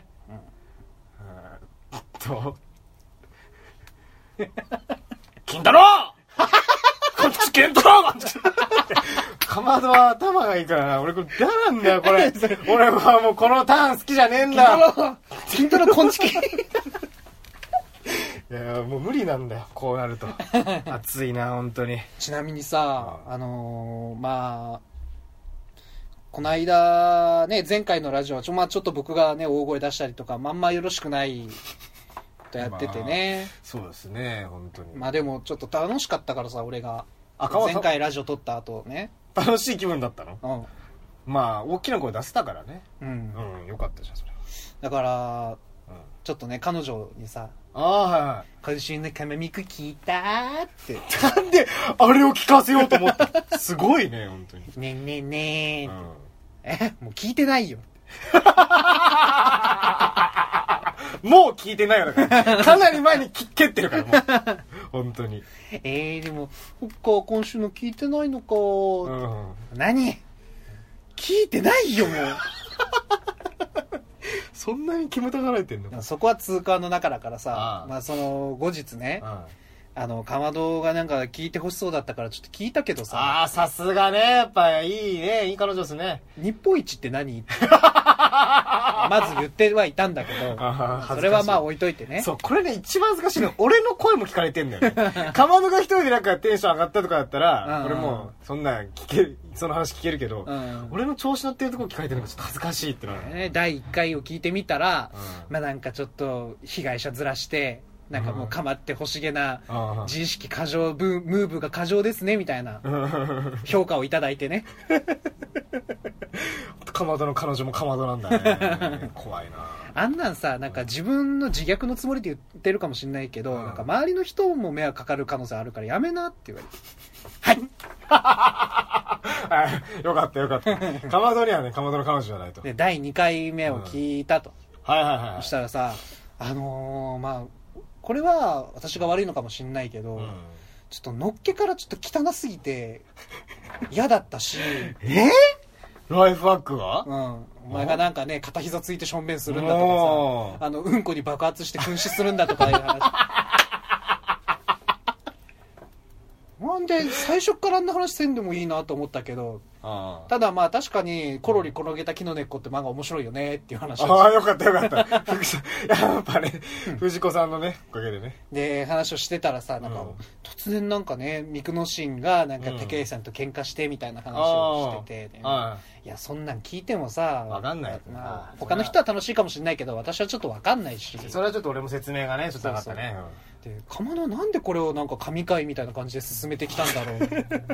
うん、うんと金太郎こっち金太郎かまどは頭がいいからな。俺これ嫌なんだよこれ俺はもうこのターン好きじゃねえんだ。 金太郎こんちきいやもう無理なんだよこうなると熱いな本当に。 ちなみにさ、あのー、まあこの間ね前回のラジオはちょ、まあ、ちょっと僕がね大声出したりとかまんまよろしくないとやっててね、まあ、 そうですね本当に。 まあでもちょっと楽しかったからさ俺が前回ラジオ撮った後ね楽しい気分だったの。 うんまあ大きな声出せたからね。 うん、 うん、よかったじゃんそれ。 だから、うん、ちょっとね彼女にさああはいはい今週のカメミク聞いたーってなんであれを聞かせようと思ったすごいね本当に。 ねえねえねえ、うん、えもう聞いてないよもう聞いてないよだからかなり前に蹴ってるからもう本当に。 えーでもそっか今週の聞いてないのか、うん、何聞いてないよもうそんなに煙たがられてんの？ そこは通過の中だからさ、 ああまあその後日ね、 ああのかまどがなんか聞いてほしそうだったからちょっと聞いたけどさ、 ああ、さすがね、やっぱいいね、いい彼女ですね。 日本一って何まず言ってはいたんだけど、それはまあ置いといてね。 そう、これね、一番恥ずかしいの。俺の声も聞かれてんだよね。かまどが一人でなんかテンション上がったとかだったら、俺もう、そんな聞ける、その話聞けるけど、うん、俺の調子乗ってるところ聞かれてるのがちょっと恥ずかしいってのはね。 だいいっかいを聞いてみたら、うん、まあなんかちょっと被害者ずらして、なんかもうかまって欲しげな自意識過剰ブムーブが過剰ですねみたいな評価をいただいてね。 かまどの彼女もかまどなんだね。怖いな。 あんなんさ、なんか自分の自虐のつもりで言ってるかもしれないけど、うん、なんか周りの人も迷惑かかる可能性あるからやめなって言われて。 はい。よかったよかった。かまどにはね、かまどの彼女じゃないと。 でだいにかいめを聞いたと。 うん、はいはいはい。 そしたらさ、あのー、まあこれは私が悪いのかもしれないけど、うん、ちょっとのっけからちょっと汚すぎて嫌だったし。 えー、ライフワークが？ うん。お前がなんかね、片膝ついてしょんべんするんだとかさ、あのうんこに爆発して噴死するんだとかいう話。なんで最初からあんな話せんでもいいなと思ったけど、あただまあ確かにコロリ転げた木の根っこって漫画面白いよねっていう話を、 ああよかったよかったやっぱね、藤子さんのねおかげでねで話をしてたらさ、なんか、うん、突然なんかねミクノシンがなんか武井さんと喧嘩してみたいな話をしてて、ね、いやそんなん聞いてもさ分かんない、 まあ、他の人は楽しいかもしれないけど私はちょっと分かんないし、 それはちょっと俺も説明がねちょっとなかったね。 そうそうでかまどなんでこれをなんか神回みたいな感じで進めてきたんだろう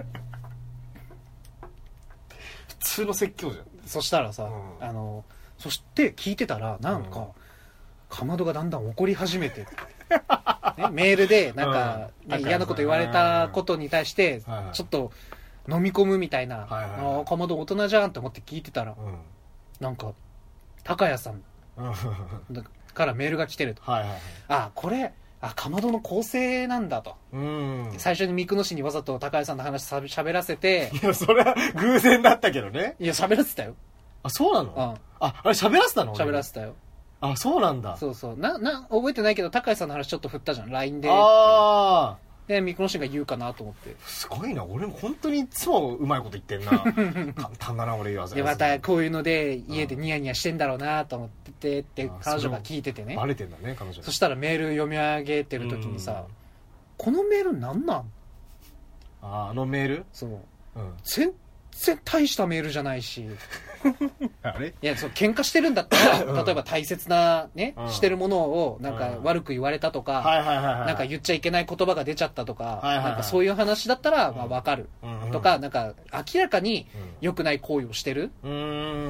普通の説教じゃん。 そしたらさ、うん、あのそして聞いてたらなんか、うん、かまどがだんだん怒り始めて、ね、メールでなんか、うんね、嫌なこと言われたことに対してちょっと飲み込むみたいな、はいはいはい、あかまど大人じゃんと思って聞いてたら、うん、なんか高谷さんからメールが来てると、はいはいはい、あこれあかまどの構成なんだと、うん、最初に三久野市にわざと高谷さんの話しゃべらせて、 いやそれは偶然だったけどね。 いや喋らせたよ。 あそうなの、うん、ああれ喋らせたの？ 喋らせたよ。 あそうなんだ。 そうそうなな覚えてないけど高谷さんの話ちょっと振ったじゃん ライン で。ああで三久野市が言うかなと思って。 すごいな、俺も本当にいつもうまいこと言ってんな簡単だな俺言わずでまたこういうので家でニヤニヤしてんだろうなと思っててって彼女が聞いててね。 バレてんだね彼女。 そしたらメール読み上げてる時にさ、このメールなんなん？ ああのメール？ そう、うん、全然大したメールじゃないしあれ？ いやそう喧嘩してるんだったら、うん、例えば大切なね、うん、してるものをなんか悪く言われたとか、うん、なんか言っちゃいけない言葉が出ちゃったとか、はいはいはい、なんかそういう話だったらまあ分かる、うん、とかなんか明らかに良くない行為をしてる、うん、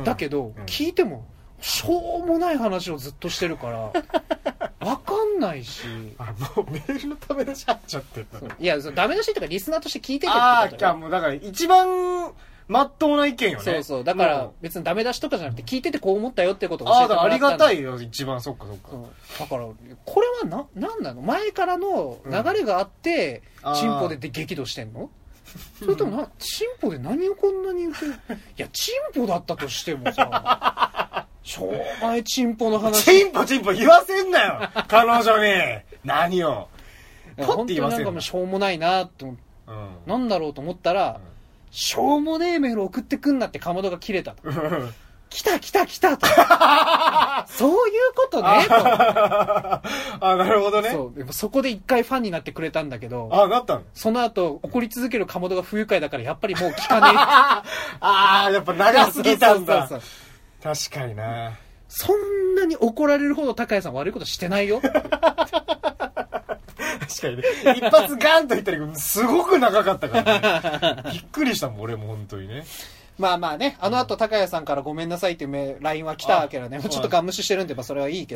だけど、うん、聞いてもしょうもない話をずっとしてるから分かんないし、 あもうメールのダメ出し入っちゃってる。 いやダメ出しっていうかリスナーとして聞いててってことああもうだから一番まっとうな意見よね。 そうそうだから別にダメ出しとかじゃなくて聞いててこう思ったよってことを教えてもらったんだ。 ああありがたいよ一番。そっかそっか、うん、 だからこれはななんなの？前からの流れがあってチンポで激怒してんの？それともなチンポで何をこんなに言ってるいやチンポだったとしてもさしょうがないチンポの話。 チンポチンポ言わせんなよ彼女に何を本当になんかもうしょうもないなって思って、うん、なんだろうと思ったら、うん、しょうもねえメール送ってくんなってかまどが切れたと来た来た来たとそういうことねとあなるほどね。 そうそこで一回ファンになってくれたんだけど、 あなったの？ その後怒り続けるかまどが不愉快だからやっぱりもう聞かねえああやっぱ長すぎたんだ。そうそうそうそう確かにな。 そんなに怒られるほど高谷さん悪いことしてないよ確かにね一発ガンと言ったらすごく長かったからねびっくりしたもん俺も本当にね。 まあまあねあの後高谷さんからごめんなさいっていう ライン は来たわけだね。ちょっとガン無視してるんでまあそれはいいけど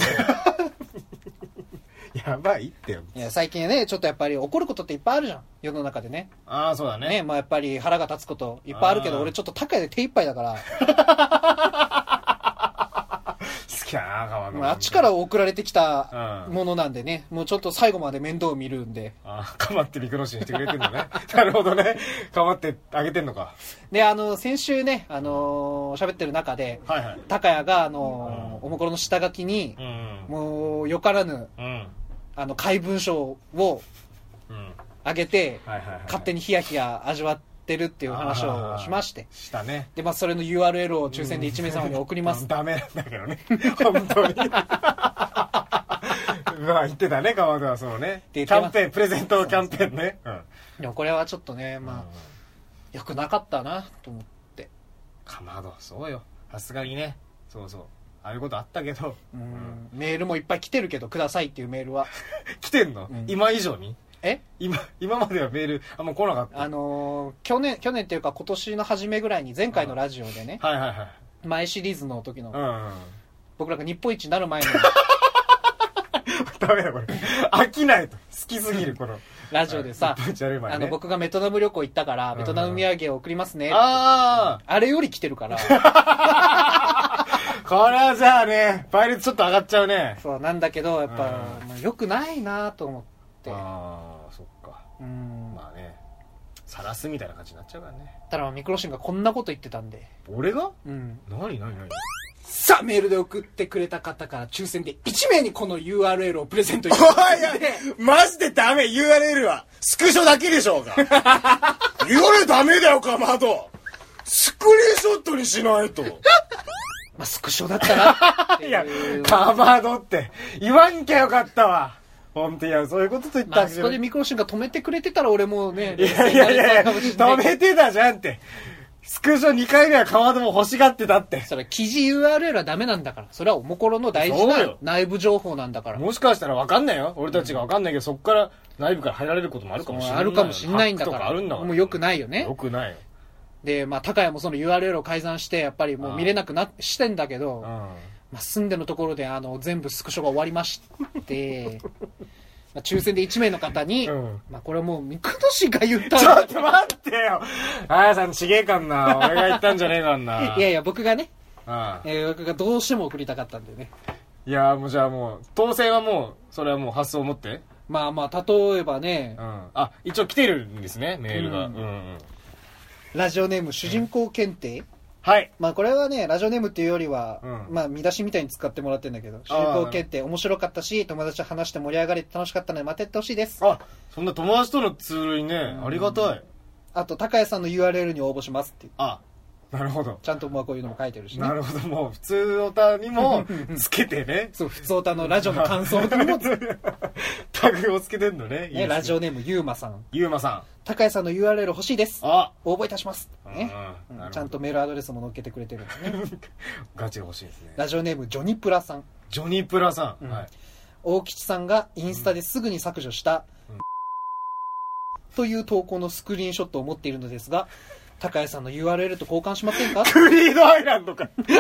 やばいってよ。 いや最近ねちょっとやっぱり怒ることっていっぱいあるじゃん世の中でね。 ああそうだね。 ねまあやっぱり腹が立つこといっぱいあるけど俺ちょっと高谷で手一杯だから好きやなかまど、 まあ、あっちから送られてきたものなんでね、うん、もうちょっと最後まで面倒を見るんで。 ああ、かまってミクロシにしてくれてんのねなるほどね、かまってあげてんのか。 で、あの先週ね、あのー、喋ってる中で、はいはい、高谷が、あのーうん、おもころの下書きに、うん、もうよからぬ、うん、あの怪文書をあげて、うんはいはいはい、勝手にヒヤヒヤ味わってるっていう話をしまして、 したね。 で、まあ、それの ユーアールエル を抽選でいち名様に送ります、 うん、ダメなんだけどね本当にまあ言ってたね、かまどは。そうね、キャンペーン、プレゼントキャンペーンね。うん、 でもこれはちょっとね、まあ、うん、よくなかったなと思って。 かまど、そうよ、さすがにね。そうそう、ああいうことあったけど、 うん、うん、メールもいっぱい来てるけど、くださいっていうメールは来てんの、うん、今以上に。 え今今まではメールあんま来なかった。 あのー、去年去年っていうか今年の初めぐらいに前回のラジオでね、 うん、はいはいはい、 前シリーズの時の、 うんうん、 僕らが日本一になる前のダメだこれ飽きないと、好きすぎるこのラジオでさ、ね、あの僕がベトナム旅行行ったからベトナム土産を送りますねって、うん、ああれより来てるからこれはじゃあね、倍率ちょっと上がっちゃうね。 そうなんだけど、やっぱ、うん、まあ、よくないなと思って。 ああ、そっか。うん、まあね、晒すみたいな感じになっちゃうからね。 ただミクロシンがこんなこと言ってたんで。 俺が？ うん。 何何何？ さあ、メールで送ってくれた方から抽選でいち名にこの ユーアールエル をプレゼントいたします。 おいおい、マジでダメ、 ユーアールエル はスクショだけでしょうかユーアールエル ダメだよ、かまど。スクリーンショットにしないとまあ、スクショだったらいや、かまどって言わんきゃよかったわ。本当に、いや、そういうことと言ったんですよ。 まあ、そこでミクロシンが止めてくれてたら俺もね、 いやいやいやいや、止めてたじゃんって。スクショにかいめはかまども欲しがってたって。 それ記事 ユーアールエル はダメなんだから。それはおもころの大事な内部情報なんだから。 もしかしたら分かんないよ。俺たちが分かんないけど、うん、そこから内部から入られることもあるかもしれない。 あるかもしれないんだから。 あるんだから。 もう良くないよね。 良くないよ。 で、まあ、高谷もその ユーアールエル を改ざんして、やっぱりもう見れなくなしてんだけど、まあ、住んでのところであの全部スクショが終わりまして、まあ、抽選でいち名の方に、うん、まあ、これはもうミクロシンが言ったんだ。ちょっと待ってよ。あやさんちげえかんな。俺が言ったんじゃねえかんな。 いやいや、僕がね、ああえー、僕がどうしても送りたかったんでね。 いやもうじゃあもう、当選はもう、それはもう発想を持って。 まあまあ、例えばね、 うん、あ、一応来てるんですね、メールが。うんうんうん、 ラジオネーム主人公検定、うん、 はい。 まあこれはね、ラジオネームっていうよりは、うん、まあ見出しみたいに使ってもらってるんだけど、主人公検定面白かったし、友達と話して盛り上がれて楽しかったのでまたやってほしいです。 あ、そんな友達とのツールにね、うん、ありがたい。 あと、高谷さんの ユーアールエル に応募しますって。 あ、なるほど。 ちゃんとまあこういうのも書いてるしね。 なるほど、もう普通オタにもつけてね。 そう、普通オタのラジオの感想にもタグをつけてんのね。いいね、ラジオネームゆうまさん。 ゆうまさん。 高谷さんの ユーアールエル 欲しいです。 あ、 応募いたします。ね、うん、ちゃんとメールアドレスも載っけてくれてるんでね。 ガチが欲しいですね。 ラジオネームジョニプラさん。 ジョニプラさん。うん、はい。 大吉さんがインスタですぐに削除した、うん、という投稿のスクリーンショットを持っているのですが、高谷さんの ユーアールエル と交換しませんか？ クリードアイランドか。交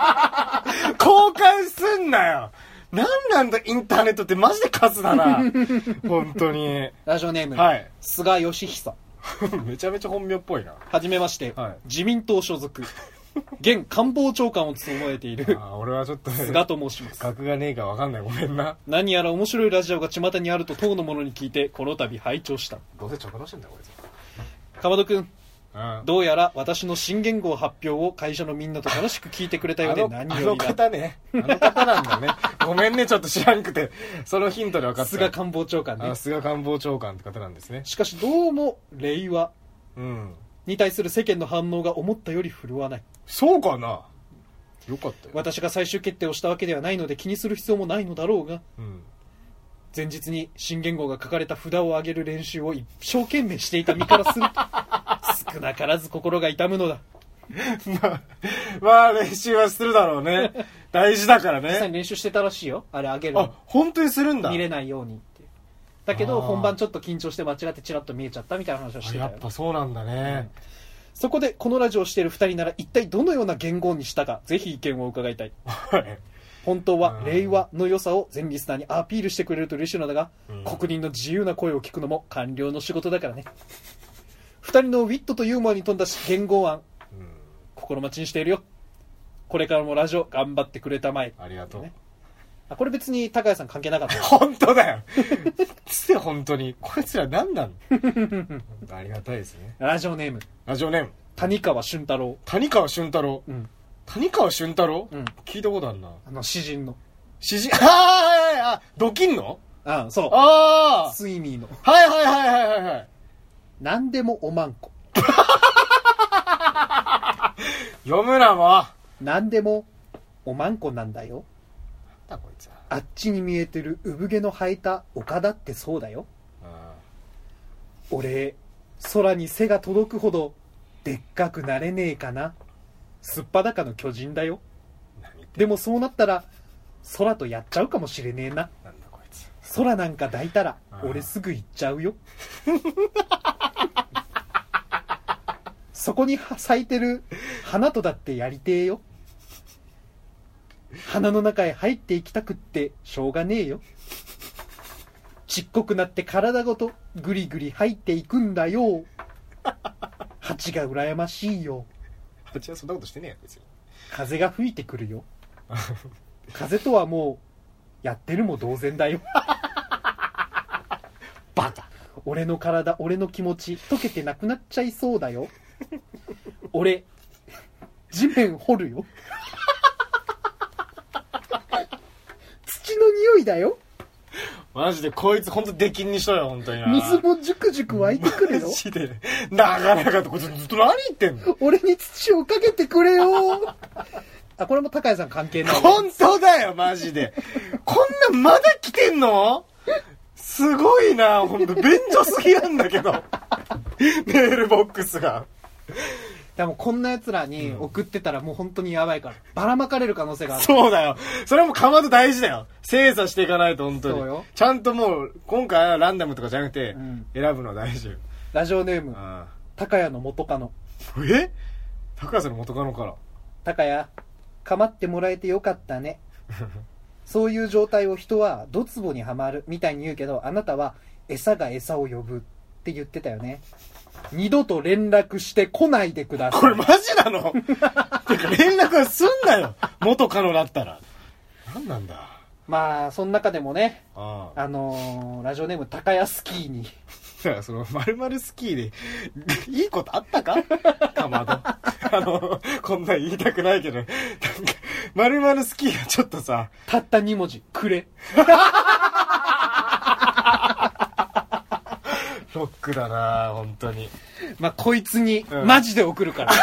換すんなよ。なんなんだインターネットってマジでカスだな。本当に。 ラジオネーム、 はい、 菅義久。 めちゃめちゃ本名っぽいな。 はじめまして、はい、自民党所属、現官房長官を務めているあ、俺はちょっと、ね、 菅と申します。 学がねえか分かんない、ごめんな。 何やら面白いラジオが巷にあると当の者に聞いてこの度拝聴した。 どうせ直道してんだよこいつ。 かまどくん、うん、どうやら私の新元号発表を会社のみんなと楽しく聞いてくれたようで何よりだ。 あの方ね、あの方なんだね。ごめんね、ちょっと知らんくて、そのヒントで分かった。 菅官房長官ね。 あ、菅官房長官って方なんですね。 しかしどうも令和うんに対する世間の反応が思ったより振るわない。 そうかな。よかったよ。 私が最終決定をしたわけではないので気にする必要もないのだろうが、 うん、 前日に新元号が書かれた札を上げる練習を一生懸命していた身からすると少なからず心が痛むのだ。 まあ、まあ練習はするだろうね。大事だからね。 実際に練習してたらしいよ、あれ上げるの。 あ、本当にするんだ。 見れないようにって。だけど本番ちょっと緊張して間違ってチラッと見えちゃったみたいな話をしてたよ。 やっぱそうなんだね、 うん、そこでこのラジオをしているふたりなら一体どのような言語にしたかぜひ意見を伺いたい。本当は令和の良さを全リスナーにアピールしてくれると嬉しいのだが、うん、国民の自由な声を聞くのも官僚の仕事だからね。ふたりのウィットとユーモアに富んだ言語案、うん、心待ちにしているよ。 これからもラジオ頑張ってくれたまえ。 ありがとう。 ね、あこれ別に高谷さん関係なかった。 本当だよ。つって本当に。こいつら何なのありがたいですね。 ラジオネーム。 ラジオネーム。 谷川俊太郎。 谷川俊太郎。うん。谷川俊太郎、 うん、 聞いたことあるな。 あの詩人の。 詩人、ああ、あ、ドキンの？ ああ、そう。 ああ。 スイミーの。 はいはいはいはいはいはい。 なんでもおまんこ。 読むなもう。なんでもおまんこなんだよ。 なんだこいつは。 あっちに見えてる産毛の生えた丘だってそうだよ。ああ。俺、空に背が届くほどでっかくなれねえかな。すっぱだかの巨人だよ。でもそうなったら空とやっちゃうかもしれねえな。なんだこいつ。空なんか抱いたら俺すぐ行っちゃうよ。そこに咲いてる花とだってやりてえよ。花の中へ入っていきたくってしょうがねえよ。ちっこくなって体ごとぐりぐり入っていくんだよ。蜂が羨ましいよ。 蜂はそんなことしてねえや別に。 風が吹いてくるよ。風とはもうやってるも同然だよ。バカ。俺の体、俺の気持ち溶けてなくなっちゃいそうだよ。俺地面掘るよ。土の匂いだよ。 マジでこいつ本当出禁にしろよ本当にな。 水もジュクジュク湧いてくるよ。 マジでなかなかとこいつずっと何言ってんの。 俺に土をかけてくれよ。あ、これも高谷さん関係ない。 本当だよマジで。こんなんまだ来てんの？すごいな本当便所すぎなんだけど。メールボックスが。 でもこんな奴らに送ってたらもう本当にやばいから、ばらまかれる可能性がある。 そうだよ。それもかまど大事だよ。精査していかないと本当に。 そうよ。 ちゃんともう今回はランダムとかじゃなくて、うん、選ぶのは大事よ。 ラジオネーム高谷の元カノ。 え？高谷の元カノから。 高谷、構ってもらえてよかったね。そういう状態を人はドツボにはまるみたいに言うけど、あなたは餌が餌を呼ぶって言ってたよね。二度と連絡してこないでください。 これマジなの？てか連絡はすんなよ。元カノだったら。なんなんだ。 まあその中でもね、 ああのー、ラジオネーム高谷スキーに。 だからその丸々スキーでいいことあったか？かまど。あのこんなん言いたくないけど、なんか丸々スキーがちょっとさ。 たったに文字くれ。 ロックだな本当に。 まあこいつにマジで送るから、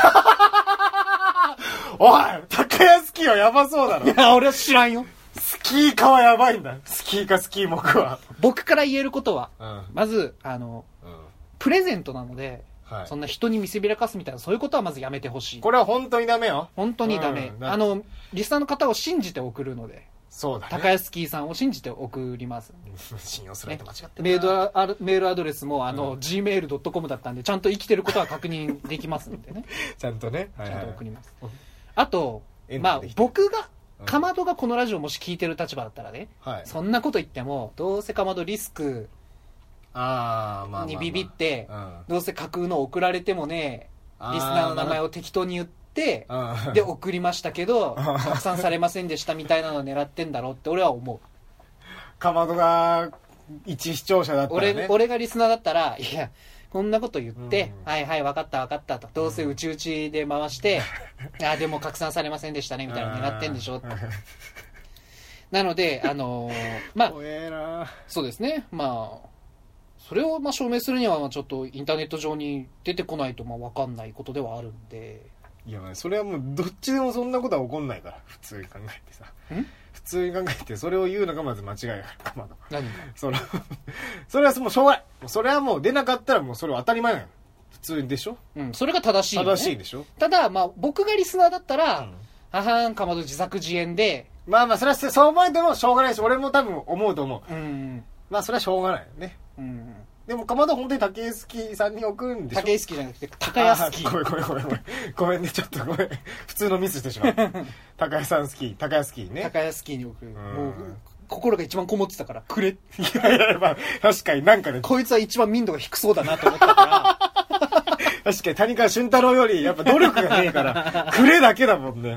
うん、おい高谷スキーはやばそうだろ。 いや俺は知らんよ。 スキー科はやばいんだ。スキー科スキー目は。 僕から言えることは、うん、まずあの、 うん、 プレゼントなので、はい、そんな人に見せびらかすみたいなそういうことはまずやめてほしい。 これは本当にダメよ。 本当にダメ、うん、あのリスナーの方を信じて送るので。 そうだね、 高谷スキーさんを信じて送ります。 信用すると間違ってる、 ね、メールアメールアドレスもあの、うん、ジーメールドットコム だったんでちゃんと生きてることは確認できますんでね。 ちゃんとね、 ちゃんと送ります。はいはい、あと、まあ僕がかまどがこのラジオもし聞いてる立場だったらね、はい、そんなこと言ってもどうせかまどリスクにビビって、まあまあまあ、うん、どうせ架空の送られてもねリスナーの名前を適当に言ってで送りましたけど拡散されませんでしたみたいなのを狙ってんだろうって俺は思う。 かまどが一視聴者だったらね、 俺, 俺がリスナーだったらいやこんなこと言って、うん、はいはい分かった分かったと、どうせうちうちで回して、うん、あでも拡散されませんでしたねみたいなの狙ってんでしょってなのであのー、まあ怖えな。 そうですね、まあそれをまあ証明するにはちょっとインターネット上に出てこないとまあ分かんないことではあるんで。 いやそれはもうどっちでもそんなことは起こんないから普通に考えてさ。普通に考えてそれを言うのがまず間違いだからかまど。 何そのそれはもうしょうがない。それはもう出なかったらもうそれは当たり前なの。普通でしょ。 うんそれが正しい、ね、 正しいでしょ。 ただまあ僕がリスナーだったら、うん、ははんかまど自作自演でまあまあそれはそう思えてもしょうがないし俺も多分思うと思う。 うん、 まあそれはしょうがないよね。 うんでもかまど本当に竹井スキーさんに送るんでしょ。 竹井スキーじゃなくて高谷スキー。 ごめんごめんごめんごめんごめんねちょっとごめん普通のミスしてしまう。高谷さんスキー高谷スキーね。 高谷スキーに送る。もう心が一番こもってたからくれ。いやいやまあ確かになんかねこいつは一番民度が低そうだなと思ったから確かに谷川俊太郎よりやっぱ努力がねえからくれだけだもんね。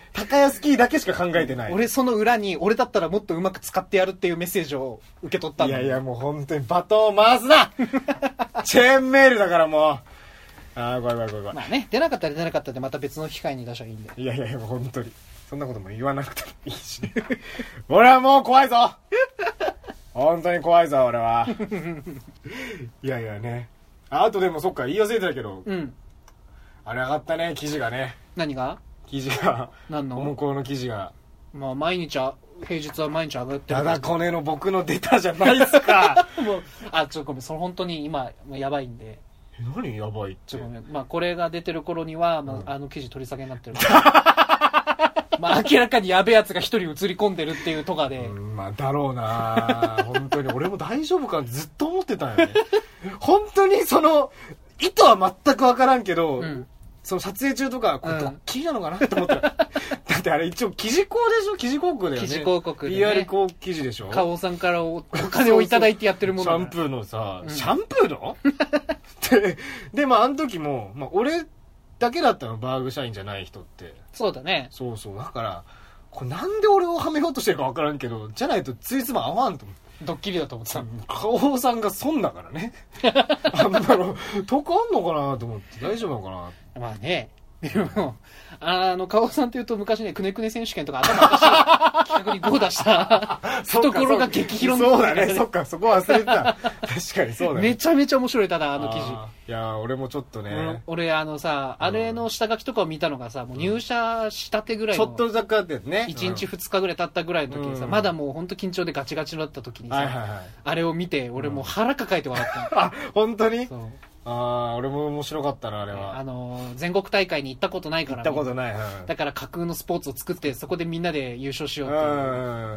高安キーだけしか考えてない。 俺その裏に俺だったらもっとうまく使ってやるっていうメッセージを受け取ったんだ。 いやいやもう本当にバトンを回すなチェーンメールだからもう。ああ、怖い怖い怖い怖い。 まあね、出なかったら出なかったでまた別の機会に出しゃいいんで。 いやいやいや、本当に。そんなことも言わなくてもいいし。俺はもう怖いぞ本当に怖いぞ、俺は。いやいやね。あ, あとでもそっか、言い忘れてたけど。 うん。 あれ上がったね、記事がね。 何が記事が。 何のおもこの記事が。 まあ毎日は、平日は毎日上がってる。 ただこねの僕の出たじゃないっすか。 もう、あ、ちょっとごめん、それ本当に今、やばいんで。 何やばいって。 ちょっとごめん。まあこれが出てる頃には、まあ、うん、あの記事取り下げになってるからまあ明らかにやべえやつが一人映り込んでるっていうとかで、 うん、まあだろうな本当に俺も大丈夫かずっと思ってたよね本当にその意図は全く分からんけど、うん、その撮影中とかこれドッキリなのかなって思ったら、うん、だってあれ一応記事広でしょ、記事広告だよね。 記事広告で、ね、 ピーアール 広記事でしょ。 花王さんからお金をいただいてやってるもの。 シャンプーのさ、うん、シャンプーので, でまああの時も、まあ、俺だけだったの、バーグ社員じゃない人って。 そうだね。 そうそう、だからこれなんで俺をはめようとしてるか分からんけど、じゃないとついつま合わんと思って。 ドッキリだと思ってた。 花王さんが損だからねあんなの得あんのかなと思って、大丈夫なのかな。 まあね、でもあの花王さんっていうと昔ね、くねくね選手権とか頭おかしい企画にゴー出した懐が激広のそうだね、そっか、そこ忘れてた確かにそうだね。 めちゃめちゃ面白い。ただあの記事、 いや俺もちょっとね、うん、 俺あのさ、あれの下書きとかを見たのがさ、もう入社したてぐらいの、 ちょっとざっかってね、 いちにちふつかぐらい経ったぐらいの時にさ、うん、まだもう本当緊張でガチガチだった時にさ、 はいはいはい、 あれを見て俺もう腹抱えて笑った、うん、 あ、本当に。そう、ああ、俺も面白かったな、あれは。 あのー、全国大会に行ったことないから、ね、 行ったことない、うん、だから架空のスポーツを作ってそこでみんなで優勝しようっていう、うん、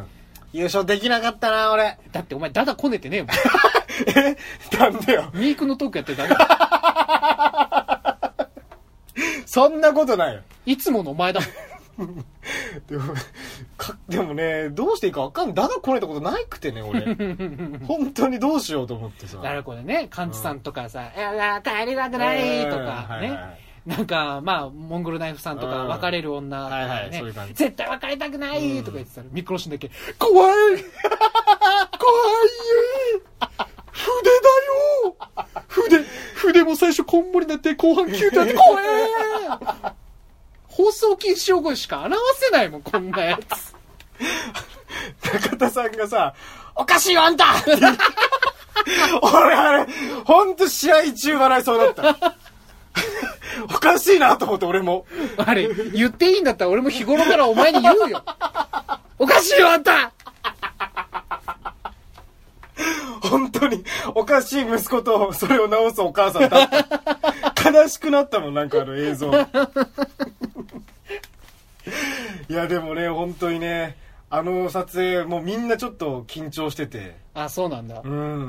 優勝できなかったな、俺。 だってお前ダダこねてねえもんえ、なんでよ。 ミークのトークやってダメそんなことないよ。 いつものお前だもんでもかでもね、どうしていいか分かんない。だだこねたことないくてね、俺本当にどうしようと思ってさ。 だからこれね、カンチさんとかさ、うん、いや帰りたくないとかね、はいはい、なんかまあモンゴルナイフさんとか別れる女とかね、はいはい、そういう感じ、絶対別れたくないとか言ってたら、ミクロシンだけ怖い怖い筆だよ筆筆も最初こんもりになって後半キューってなって怖い放送禁止用語しか表せないもん、こんなやつ。 中田さんがさ、おかしいよあんた俺あれ、ほんと試合中笑いそうだった。おかしいなと思って、俺も。 あれ、言っていいんだったら俺も日頃からお前に言うよ。おかしいよあんた本当におかしい息子とそれを直すお母さんだった。悲しくなったもん、なんかあの映像。いやでもね、本当にね、あの撮影もうみんなちょっと緊張してて。 あ、そうなんだ。 うん、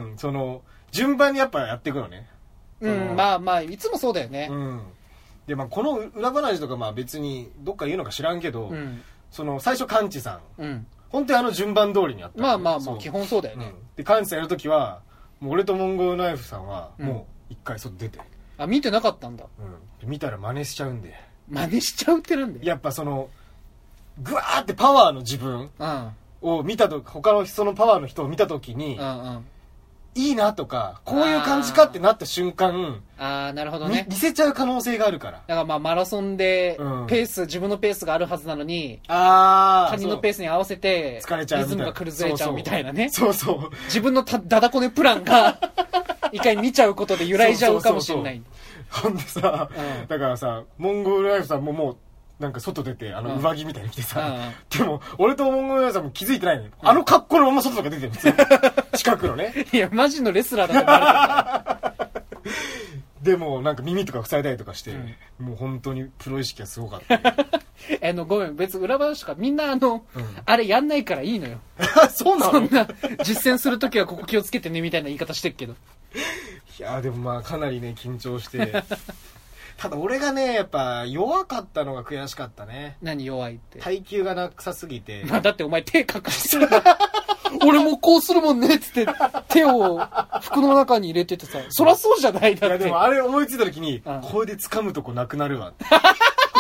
その順番にやっぱやっていくのね。 うん、まあまあいつもそうだよね。 うん。でまあこの裏話とかまあ別にどっか言うのか知らんけど、うん、その最初カンチさん、うん、本当にあの順番通りにやった。 まあまあまあ基本そうだよね。うん、 でカンチさんやるときはもう俺とモンゴルナイフさんはもう一回外出て。 うん、あ、見てなかったんだ。 うん。見たら真似しちゃうんで。 真似しちゃうってなんだよ。 やっぱそのグワーってパワーの自分を見たとき、他のそのパワーの人を見たときに、うんうん、いいなとかこういう感じかってなった瞬間、 ああ、なるほどね、 似せちゃう可能性があるから。 だからまあマラソンでペース、うん、自分のペースがあるはずなのに、 あ他人のペースに合わせて疲れちゃう、 リズムが崩れちゃうみたいなね。 そうそう、 自分のたダダこねプランが一回見ちゃうことで揺らいじゃうかもしれない。 ほんでさ、うん、だからさ、モンゴルライフさんももうなんか外出て、あの上着みたいに着てさ、うん、でも俺とモンゴルライフさんも気づいてないのよ、うん、あの格好のまま外とか出てるんですよ近くのね。いやマジのレスラーだと思われてるでもなんか耳とか塞いだりとかして、うん、もう本当にプロ意識がすごかったあのごめん、別に裏話とかみんなあの、うん、あれやんないからいいのよそうなの。 そんな実践するときはここ気をつけてねみたいな言い方してるけどいやでもまあかなりね緊張してただ俺がねやっぱ弱かったのが悔しかったね。 何弱いって？ 耐久がなさすぎて、 まあ、だってお前手隠してる俺もこうするもんねっつって手を服の中に入れててさ、そらそうじゃないだって。いやでもあれ思いついた時に、うん、これで掴むとこなくなるわ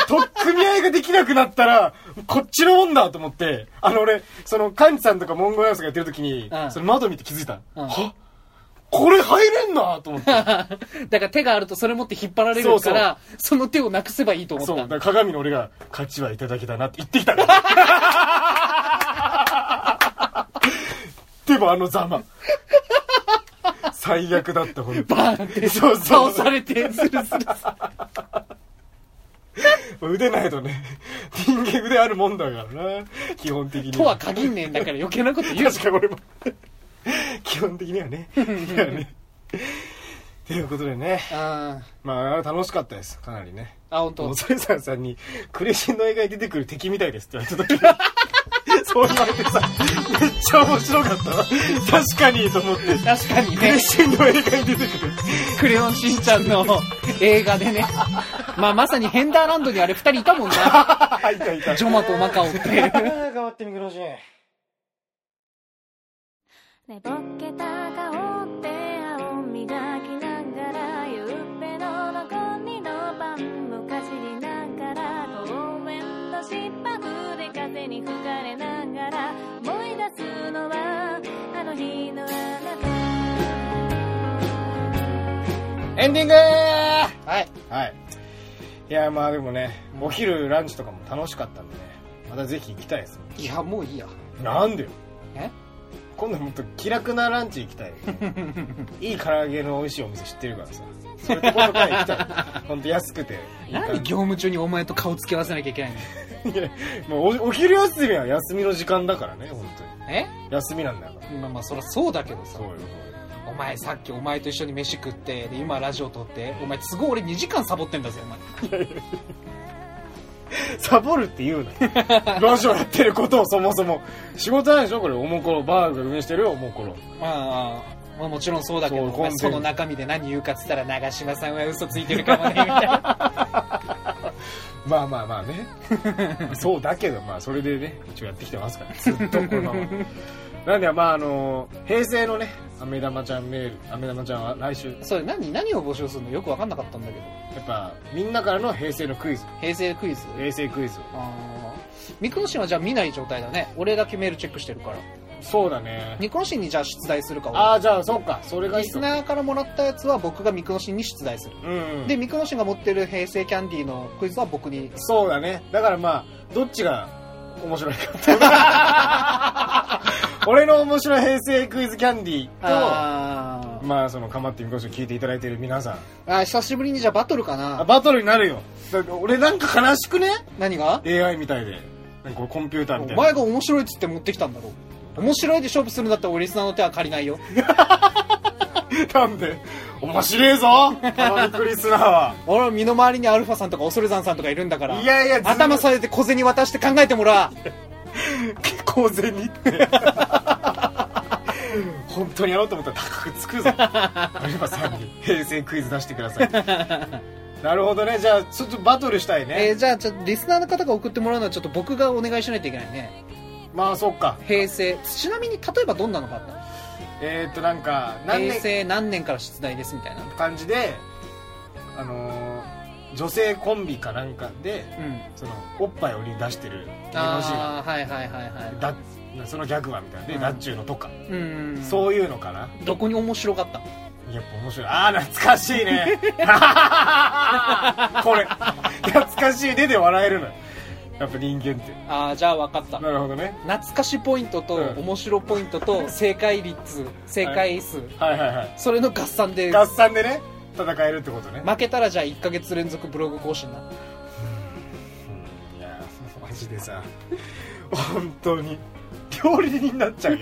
取っ組み合いができなくなったらこっちのもんだと思って、あの俺そのカンチさんとかモンゴルアウスがやってる時に、うん、その窓見て気づいた、うん、はこれ入れんなと思ってだから手があるとそれ持って引っ張られるから、そうそう、その手をなくせばいいと思った。 そうだから鏡の俺が勝ちはいただけだなって言ってきたでもあのざま最悪だったほんと。 バーンってそうそう倒されてスルスル腕ないとね人間腕あるもんだからな基本的にとは限んねえんだから余計なこと言う確か俺も基本的にはねねということでね、あまあ楽しかったですかなりね。 あ本当。 それさんさんにクレシンの映画に出てくる敵みたいですって言われた時そう言われてさめっちゃ面白かったわ確かにと思って。 確かにねクレシンの映画に出てくるクレヨンしんちゃんの映画でねまあまさにヘンダーランドにあれふたりいたもんないたいたジョマとマカオって変わってみくろしい寝ぼけた顔で青磨きながらゆっぺの残りのパンをかじりながら公園の芝生で風に吹かれながら思い出すのはあの日のあなた。エンディングー。はいはい。いやまあでもねお昼ランチとかも楽しかったんでねまたぜひ行きたいですね。 いやもういいや。 なんでよ。 え今度もっと気楽なランチ行きたいいい唐揚げの美味しいお店知ってるからさそういうところから行きたいほんと安くていい何業務中にお前と顔つけ合わせなきゃいけないのいやもう お, お昼休みは休みの時間だからね本当にえ休みなんだよ。 まあまあそりゃそうだけどさ。 そうよそうよ。 お前さっきお前と一緒に飯食ってで今ラジオ撮ってお前都合俺にじかんサボってんだぜお前サボるって言うなラジオやってることをそもそも仕事なんでしょこれ。おもころバーグが運営してるよおもころ。 まあ、まあもちろんそうだけどそ, その中身で何言うかっつったら長嶋さんは嘘ついてるかもねみたいなまあまあまあねそうだけどまあそれでね一応やってきてますからずっとこのままなんでまああの平成のねあめ玉ちゃんメールあめ玉ちゃんは来週それ何何を募集するのよく分かんなかったんだけど。 やっぱみんなからの平成のクイズ平成クイズ平成クイズあミクノシンはじゃあ見ない状態だね。俺だけメールチェックしてるから。 そうだね。 ミクノシンにじゃあ出題するか。 ああじゃあそっかそれがいい。 リスナーからもらったやつは僕がミクノシンに出題する、うんうん、でミクノシンが持ってる平成キャンディーのクイズは僕に。 そうだね。だからまあどっちが面白いか俺の面白い平成クイズキャンディーとあまあそのかまってみこしを聞いていただいている皆さんあ久しぶりにじゃあバトルかな。 あバトルになるよ。だ俺なんか悲しくね。 何がエーアイ みたいでなんかコンピューターみたいな。 お前が面白いっつって持ってきたんだろう。面白いで勝負するんだったら俺リスナーの手は借りないよなんで面白いぞあのビックリスナーは俺は身の回りにアルファさんとか恐山さんとかいるんだから。 いやいや頭されて小銭渡して考えてもらう小銭って本当にやろうと思ったら高くつくぞアルファさんに平成クイズ出してくださいなるほどね。じゃあちょっとバトルしたいね。 えー、じゃあちょっとリスナーの方が送ってもらうのはちょっと僕がお願いしないといけないね。 まあそっか。 平成ちなみに例えばどんなのがあったの。 えー、っとなんか何年平成何年から出題ですみたいな感じであのー、女性コンビかなんかで、うん、そのおっぱいを売りに出してる芸能人あはいはいはいはいだそのギャグはみたいなで、うん、ダッチューのとか、 うん、 そういうのかな。 どこに面白かったの。 やっぱ面白い。ああ懐かしいねこれ懐かしいねで笑えるのよやっぱ人間って。 ああじゃあ分かった。 なるほどね。 懐かしポイントと、うん、面白ポイントと正解率正解数、 はい、はいはいはいそれの合算で合算でね戦えるってことね。 負けたらじゃあいっかげつ連続ブログ更新な。うん、 いやマジでさ本当に料理人になっちゃうよ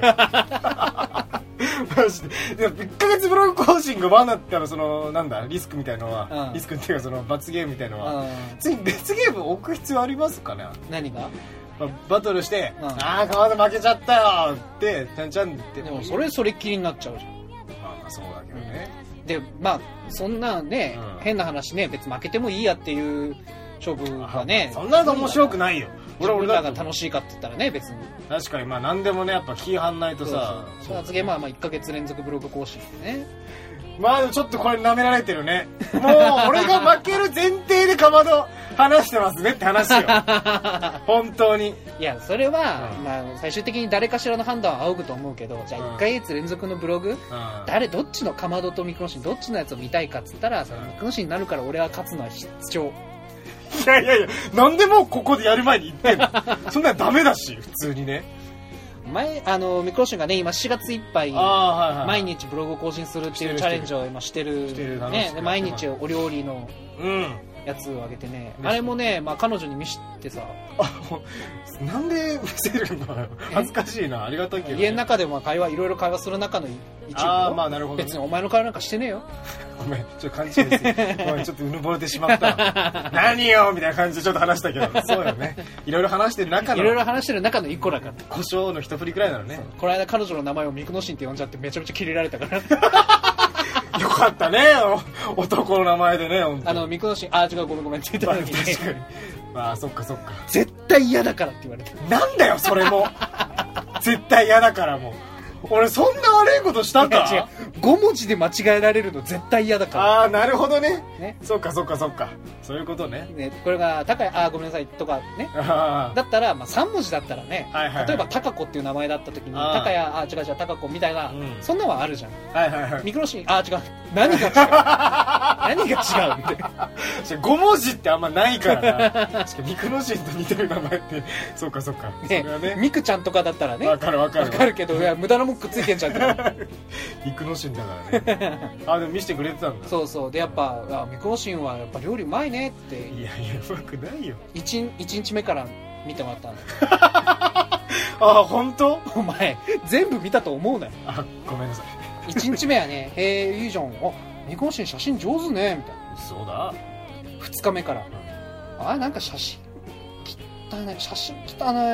マジでいっかげつブログ更新が罠だったらそのなんだリスクみたいのは、うん、リスクっていうかその罰ゲームみたいのは、うん、次別ゲーム置く必要ありますかね。 何が、 まあ、バトルして、うん、ああ川田負けちゃったよってちゃんちゃんってでもそれそれっきりになっちゃうじゃん。 まあまあそうだけどね、 うん、でまあそんなね、うん、変な話ね別に負けてもいいやっていう勝負がねそんなの面白くないよ。 俺俺らが楽しいかって言ったらね別に確かにまあ何でもねやっぱ気張んないとさそう罰ゲームはまあいっかげつ連続ブログ更新でねまあちょっとこれ舐められてるねもう俺が負ける前提でかまど話してますねって話よ本当に。 いやそれは、 うんまあ、最終的に誰かしらの判断は仰ぐと思うけど、じゃあいっかげつ連続のブログ、うん、誰どっちのかまどとミクノシンどっちのやつを見たいかっつったら、そのミクノシンになるから俺は勝つのは必要。 いやいやいや、なんでもうここでやる前に言ってんのそんなのダメだし普通にね。 前あのミクロシンがね今しがついっぱい、はいはい、毎日ブログを更新するっていうチャレンジを今してるしてるね、で毎日お料理のやつをあげてね、うん、あれもね、まあ、彼女に見してさ、 なんで見せるの恥ずかしいな。ありがたいけど、ね、 家の中でも会話いろいろ会話する中の一部。 あーまあなるほど、ね、 別にお前の会話なんかしてねえよ。 ごめんちょっと勘違いですごめんちょっとうぬぼれてしまった何よみたいな感じでちょっと話したけどそうよね、いろいろ話してる中のいろいろ話してる中の一個だから。 胡椒の一振りくらいなのね。 この間彼女の名前をミクノシンって呼んじゃってめちゃめちゃキレられたからよかったね男の名前でね。 あのミクノシンあ違うごめんごめんって言った時に、まあ、 確かにまあそっかそっか絶対嫌だからって言われて。 なんだよそれも絶対嫌だからも俺そんな悪いことしたか。 違うご文字で間違えられるの絶対嫌だから。 ああなるほど ね, ねそっかそっかそっかそういうことね。 ねこれが高いあごめんなさいとかねだったら、まあ、さん文字だったらね、はいはいはい、例えば高子っていう名前だった時に高谷あ違う違う高子みたいな、うん、そんなのはあるじゃん、はいはいはい、ミクロシンあ違う何が違う何が違うみたいなご文字ってあんまないからなミクロシンと似てる名前ってそうかそうか、ね、それはねミクちゃんとかだったらねわかるわかるわかるけどいや無駄なもんくっついてんじゃんってミクノシンだからねあでも見せてくれてたんだ。 そうそうでやっぱあミクノシンはやっぱ料理うまいねっていやいやうまくないよ 1, 1日目から見てもらったんだあ本当お前全部見たと思うなよ。 あごめんなさいいちにちめはねへえいいじゃんあミクノシン写真上手ねみたいな。 そうだふつかめから、うん、あなんか写真汚い写真汚い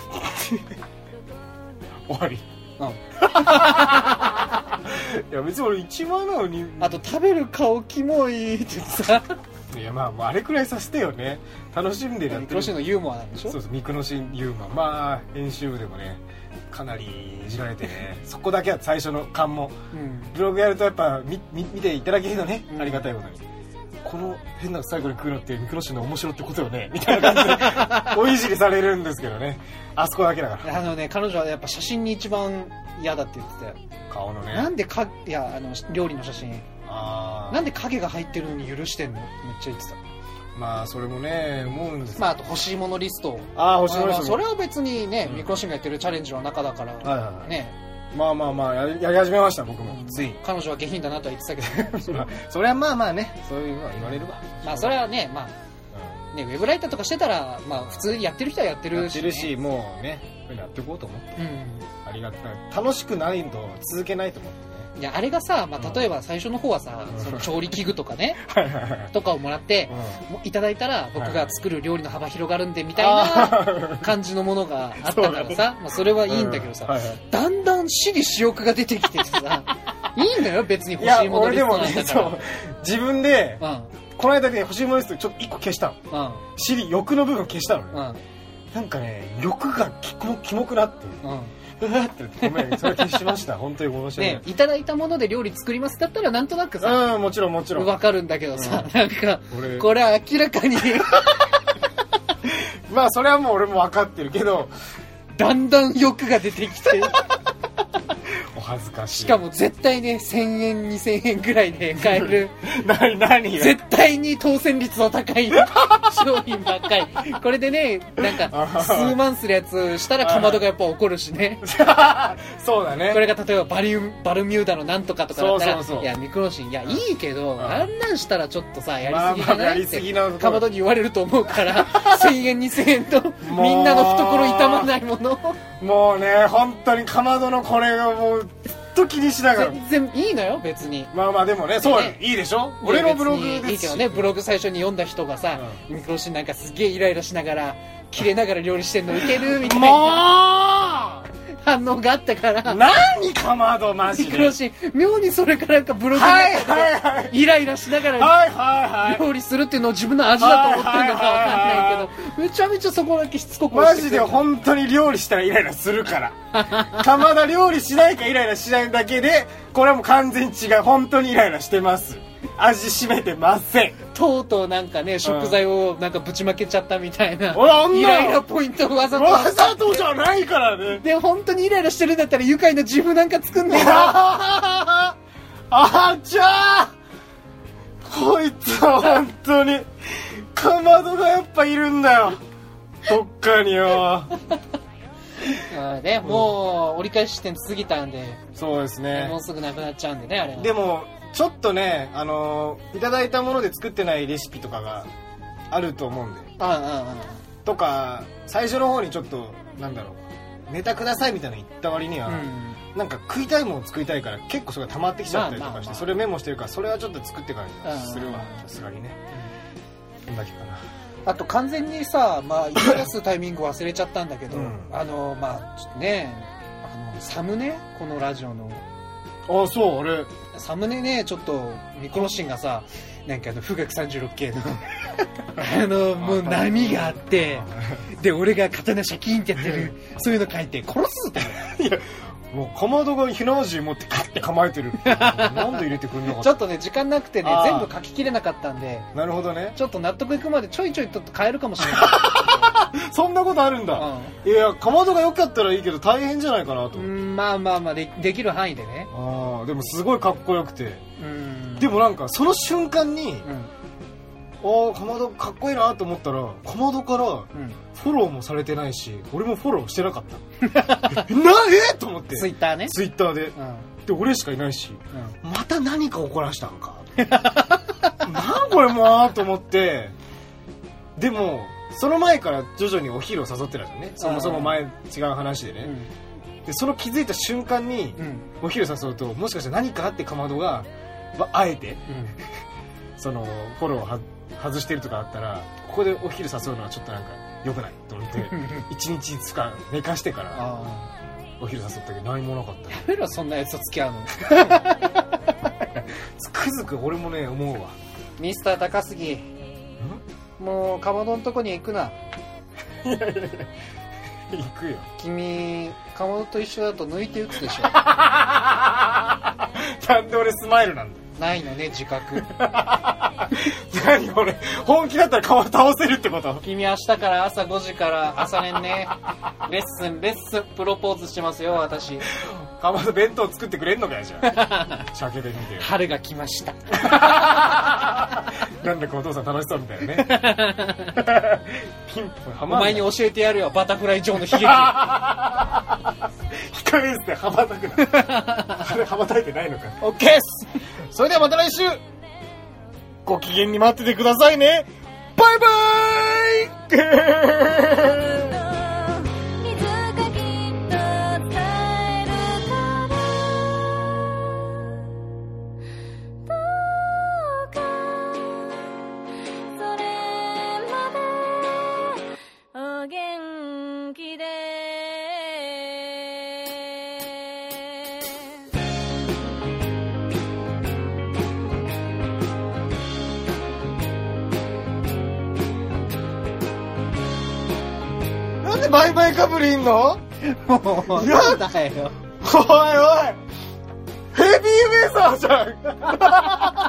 終わりうんいや別に俺一番なのにあと食べる顔キモいってさいやまあもうあれくらいさせてよね楽しんでるやってる。 ミクノシンのユーモアなんでしょ。 そうそうミクノシンユーモアまあ編集部でもねかなりいじられてねそこだけは最初の関門、うん、ブログやるとやっぱ 見, 見ていただけるのね、うん、ありがたいことにこの変な最後に食うのってミクノシンの面白ってことよねみたいな感じでおいじりされるんですけどねあそこだけだからあのね彼女はやっぱ写真に一番嫌だって言ってたよ。 顔のねなんでかいやあの料理の写真あなんで影が入ってるのに許してんのめっちゃ言ってた。 まあそれもね思うんですまああと欲しいものリストああ欲しいものリスト、 まあ、それは別にね、うん、ミクノシンがやってるチャレンジの中だから、はいはいはい、ねまあまあまあやり、やり始めました僕も、うん、つい彼女は下品だなとは言ってたけどそ, それはまあまあねそういうのは言われるわ。 まあそれはねまあ、うん、ねウェブライターとかしてたらまあ普通にやってる人はやってるし、ね、 やってるしもうねやっていこうと思って、うん、ありがたい楽しくないと続けないと思ってね。 いやあれがさ、まあ、例えば最初の方はさ、うん、その調理器具とかねとかをもらって、うん、いただいたら僕が作る料理の幅広がるんでみたいな感じのものがあったからさ、まあ、それはいいんだけどさ、うんはいはい、だんだん私利私欲が出てきてさいいんだよ別に欲しいものリストなんだから。 ね、自分で、うん、この間ね欲しいものリストちょっといっこ消したの、うん、私利欲の部分消したのね、うん、なんかね欲がキモ、キモくなって、うんごめんそれ消しました本当に申し訳ない、ね、 いただいたもので料理作りますだったらなんとなくさうんもちろんもちろん分かるんだけどさ、うん、なんかこれは明らかにまあそれはもう俺も分かってるけどだんだん欲が出てきてお恥ずかしい。 しかも絶対ねせんえんにせんえんぐらいで買える何何絶対に当選率の高い商品ばっかりこれでねなんか数万するやつしたらかまどがやっぱ怒るしねそうだね。 これが例えばバリウバルミューダのなんとかとかだったらそうそうそういやミクロシンいやいいけど、うん、あんなんしたらちょっとさやりすぎじゃないってかまどに言われると思うからせんえんにせんえんとみんなの懐痛まないものもうね本当にかまどのこれがもうずっと気にしながら全然いいのよ別に。 まあまあでもねそういいでしょ俺のブログですいいけどねブログ最初に読んだ人がさ、うん、ミクロシンなんかすげえイライラしながら切れながら料理してんのウケるみたいな反応があったから何かまどマジでミクロシン妙にそれからなんかブログでイライラしながら料理するっていうのを自分の味だと思ってるのか分かんないけどめちゃめちゃそこだけしつこくマジで本当に料理したらイライラするからかまだ料理しないかイライラしないだけでこれはもう完全に違う本当にイライラしてます味しめてません。 とうとうなんかね、食材をなんかぶちまけちゃったみたいな、 俺あんなイライラポイントをわざとわざとじゃないからね。 で本当にイライラしてるんだったら愉快な自負なんか作んねえな。 ああちゃー、こいつは本当にかまどがやっぱいるんだよ、どっかによ。 あね、もう折り返し地点過ぎたんで、 そうですね、 もうすぐなくなっちゃうんでね、あれは。 でもちょっとね、あのー、いただいたもので作ってないレシピとかがあると思うんで、 ああああとか最初の方にちょっとなんだろう、ネタくださいみたいなの言った割には、うん、なんか食いたいもの作りたいから結構それが溜まってきちゃったりとかして、まあまあまあ、それメモしてるから、それはちょっと作ってからにするわ、さすがにね。どんだけかな。 あと完全にさ、まあ、言い出すタイミング忘れちゃったんだけど、うん、あのまあちょっとね、あのサムネ、このラジオの、 あ、そう、あれサムネね、ちょっとミコロシンがさ、なんかあの富岳 さんじゅうろくけいのあのもう波があって、で俺が刀シャキーンってやってるそういうの書いて殺すっていやもうかまどが火縄銃持ってカッて構えてるなんで入れてくんなかった。 ちょっとね時間なくてね全部書ききれなかったんで。 なるほどね。 ちょっと納得いくまでちょいちょいちょっと変えるかもしれないそんなことあるんだ、うん、いやかまどが良かったらいいけど大変じゃないかなと。 うんまあまあまあ で, できる範囲でね。 あでもすごいかっこよくて、うんでもなんかその瞬間に、うん、あかまどかっこいいなと思ったらかまどからフォローもされてないし、俺もフォローしてなかったなえと思ってツイッターね、 ツイッターで、うん、で俺しかいないし、うん、また何か怒らしたんかなんこれもうと思って。でもその前から徐々にお昼を誘ってたじゃんね、そもそも前違う話でね、うん、でその気づいた瞬間に、うん、お昼誘うともしかしたら何かあってかまどがあえて、うん、そのフォローを外してるとかあったらここでお昼誘うのはちょっとなんか良くないと思っていちにちつか寝かしてからお昼誘ったけど何もなかった、ね、 やめろそんなやつと付き合うのつくづく俺もね思うわ。 ミスター高杉もうかまどのとこに行くな。 いやいやいや行くよ。 君かまどと一緒だと抜いて打つでしょなんで俺スマイルなんだ。 ないのね自覚何俺本気だったらかまど倒せるってこと。 君明日から朝ごじから朝練ねレッスンレッスンプロポーズしてますよ私。 かまど弁当作ってくれんのかよじゃあ鮭で見て春が来ましたなんだかお父さん楽しそうみたいなねピンポンお前に教えてやるよバタフライ上の悲劇控えずで羽ばたくなそれ羽ばたいてないのか。 OK です。それではまた来週ご機嫌に待っててくださいね。バイバーイバイバイかぶりいんのもうやだよおいおいヘビーメーサーじゃん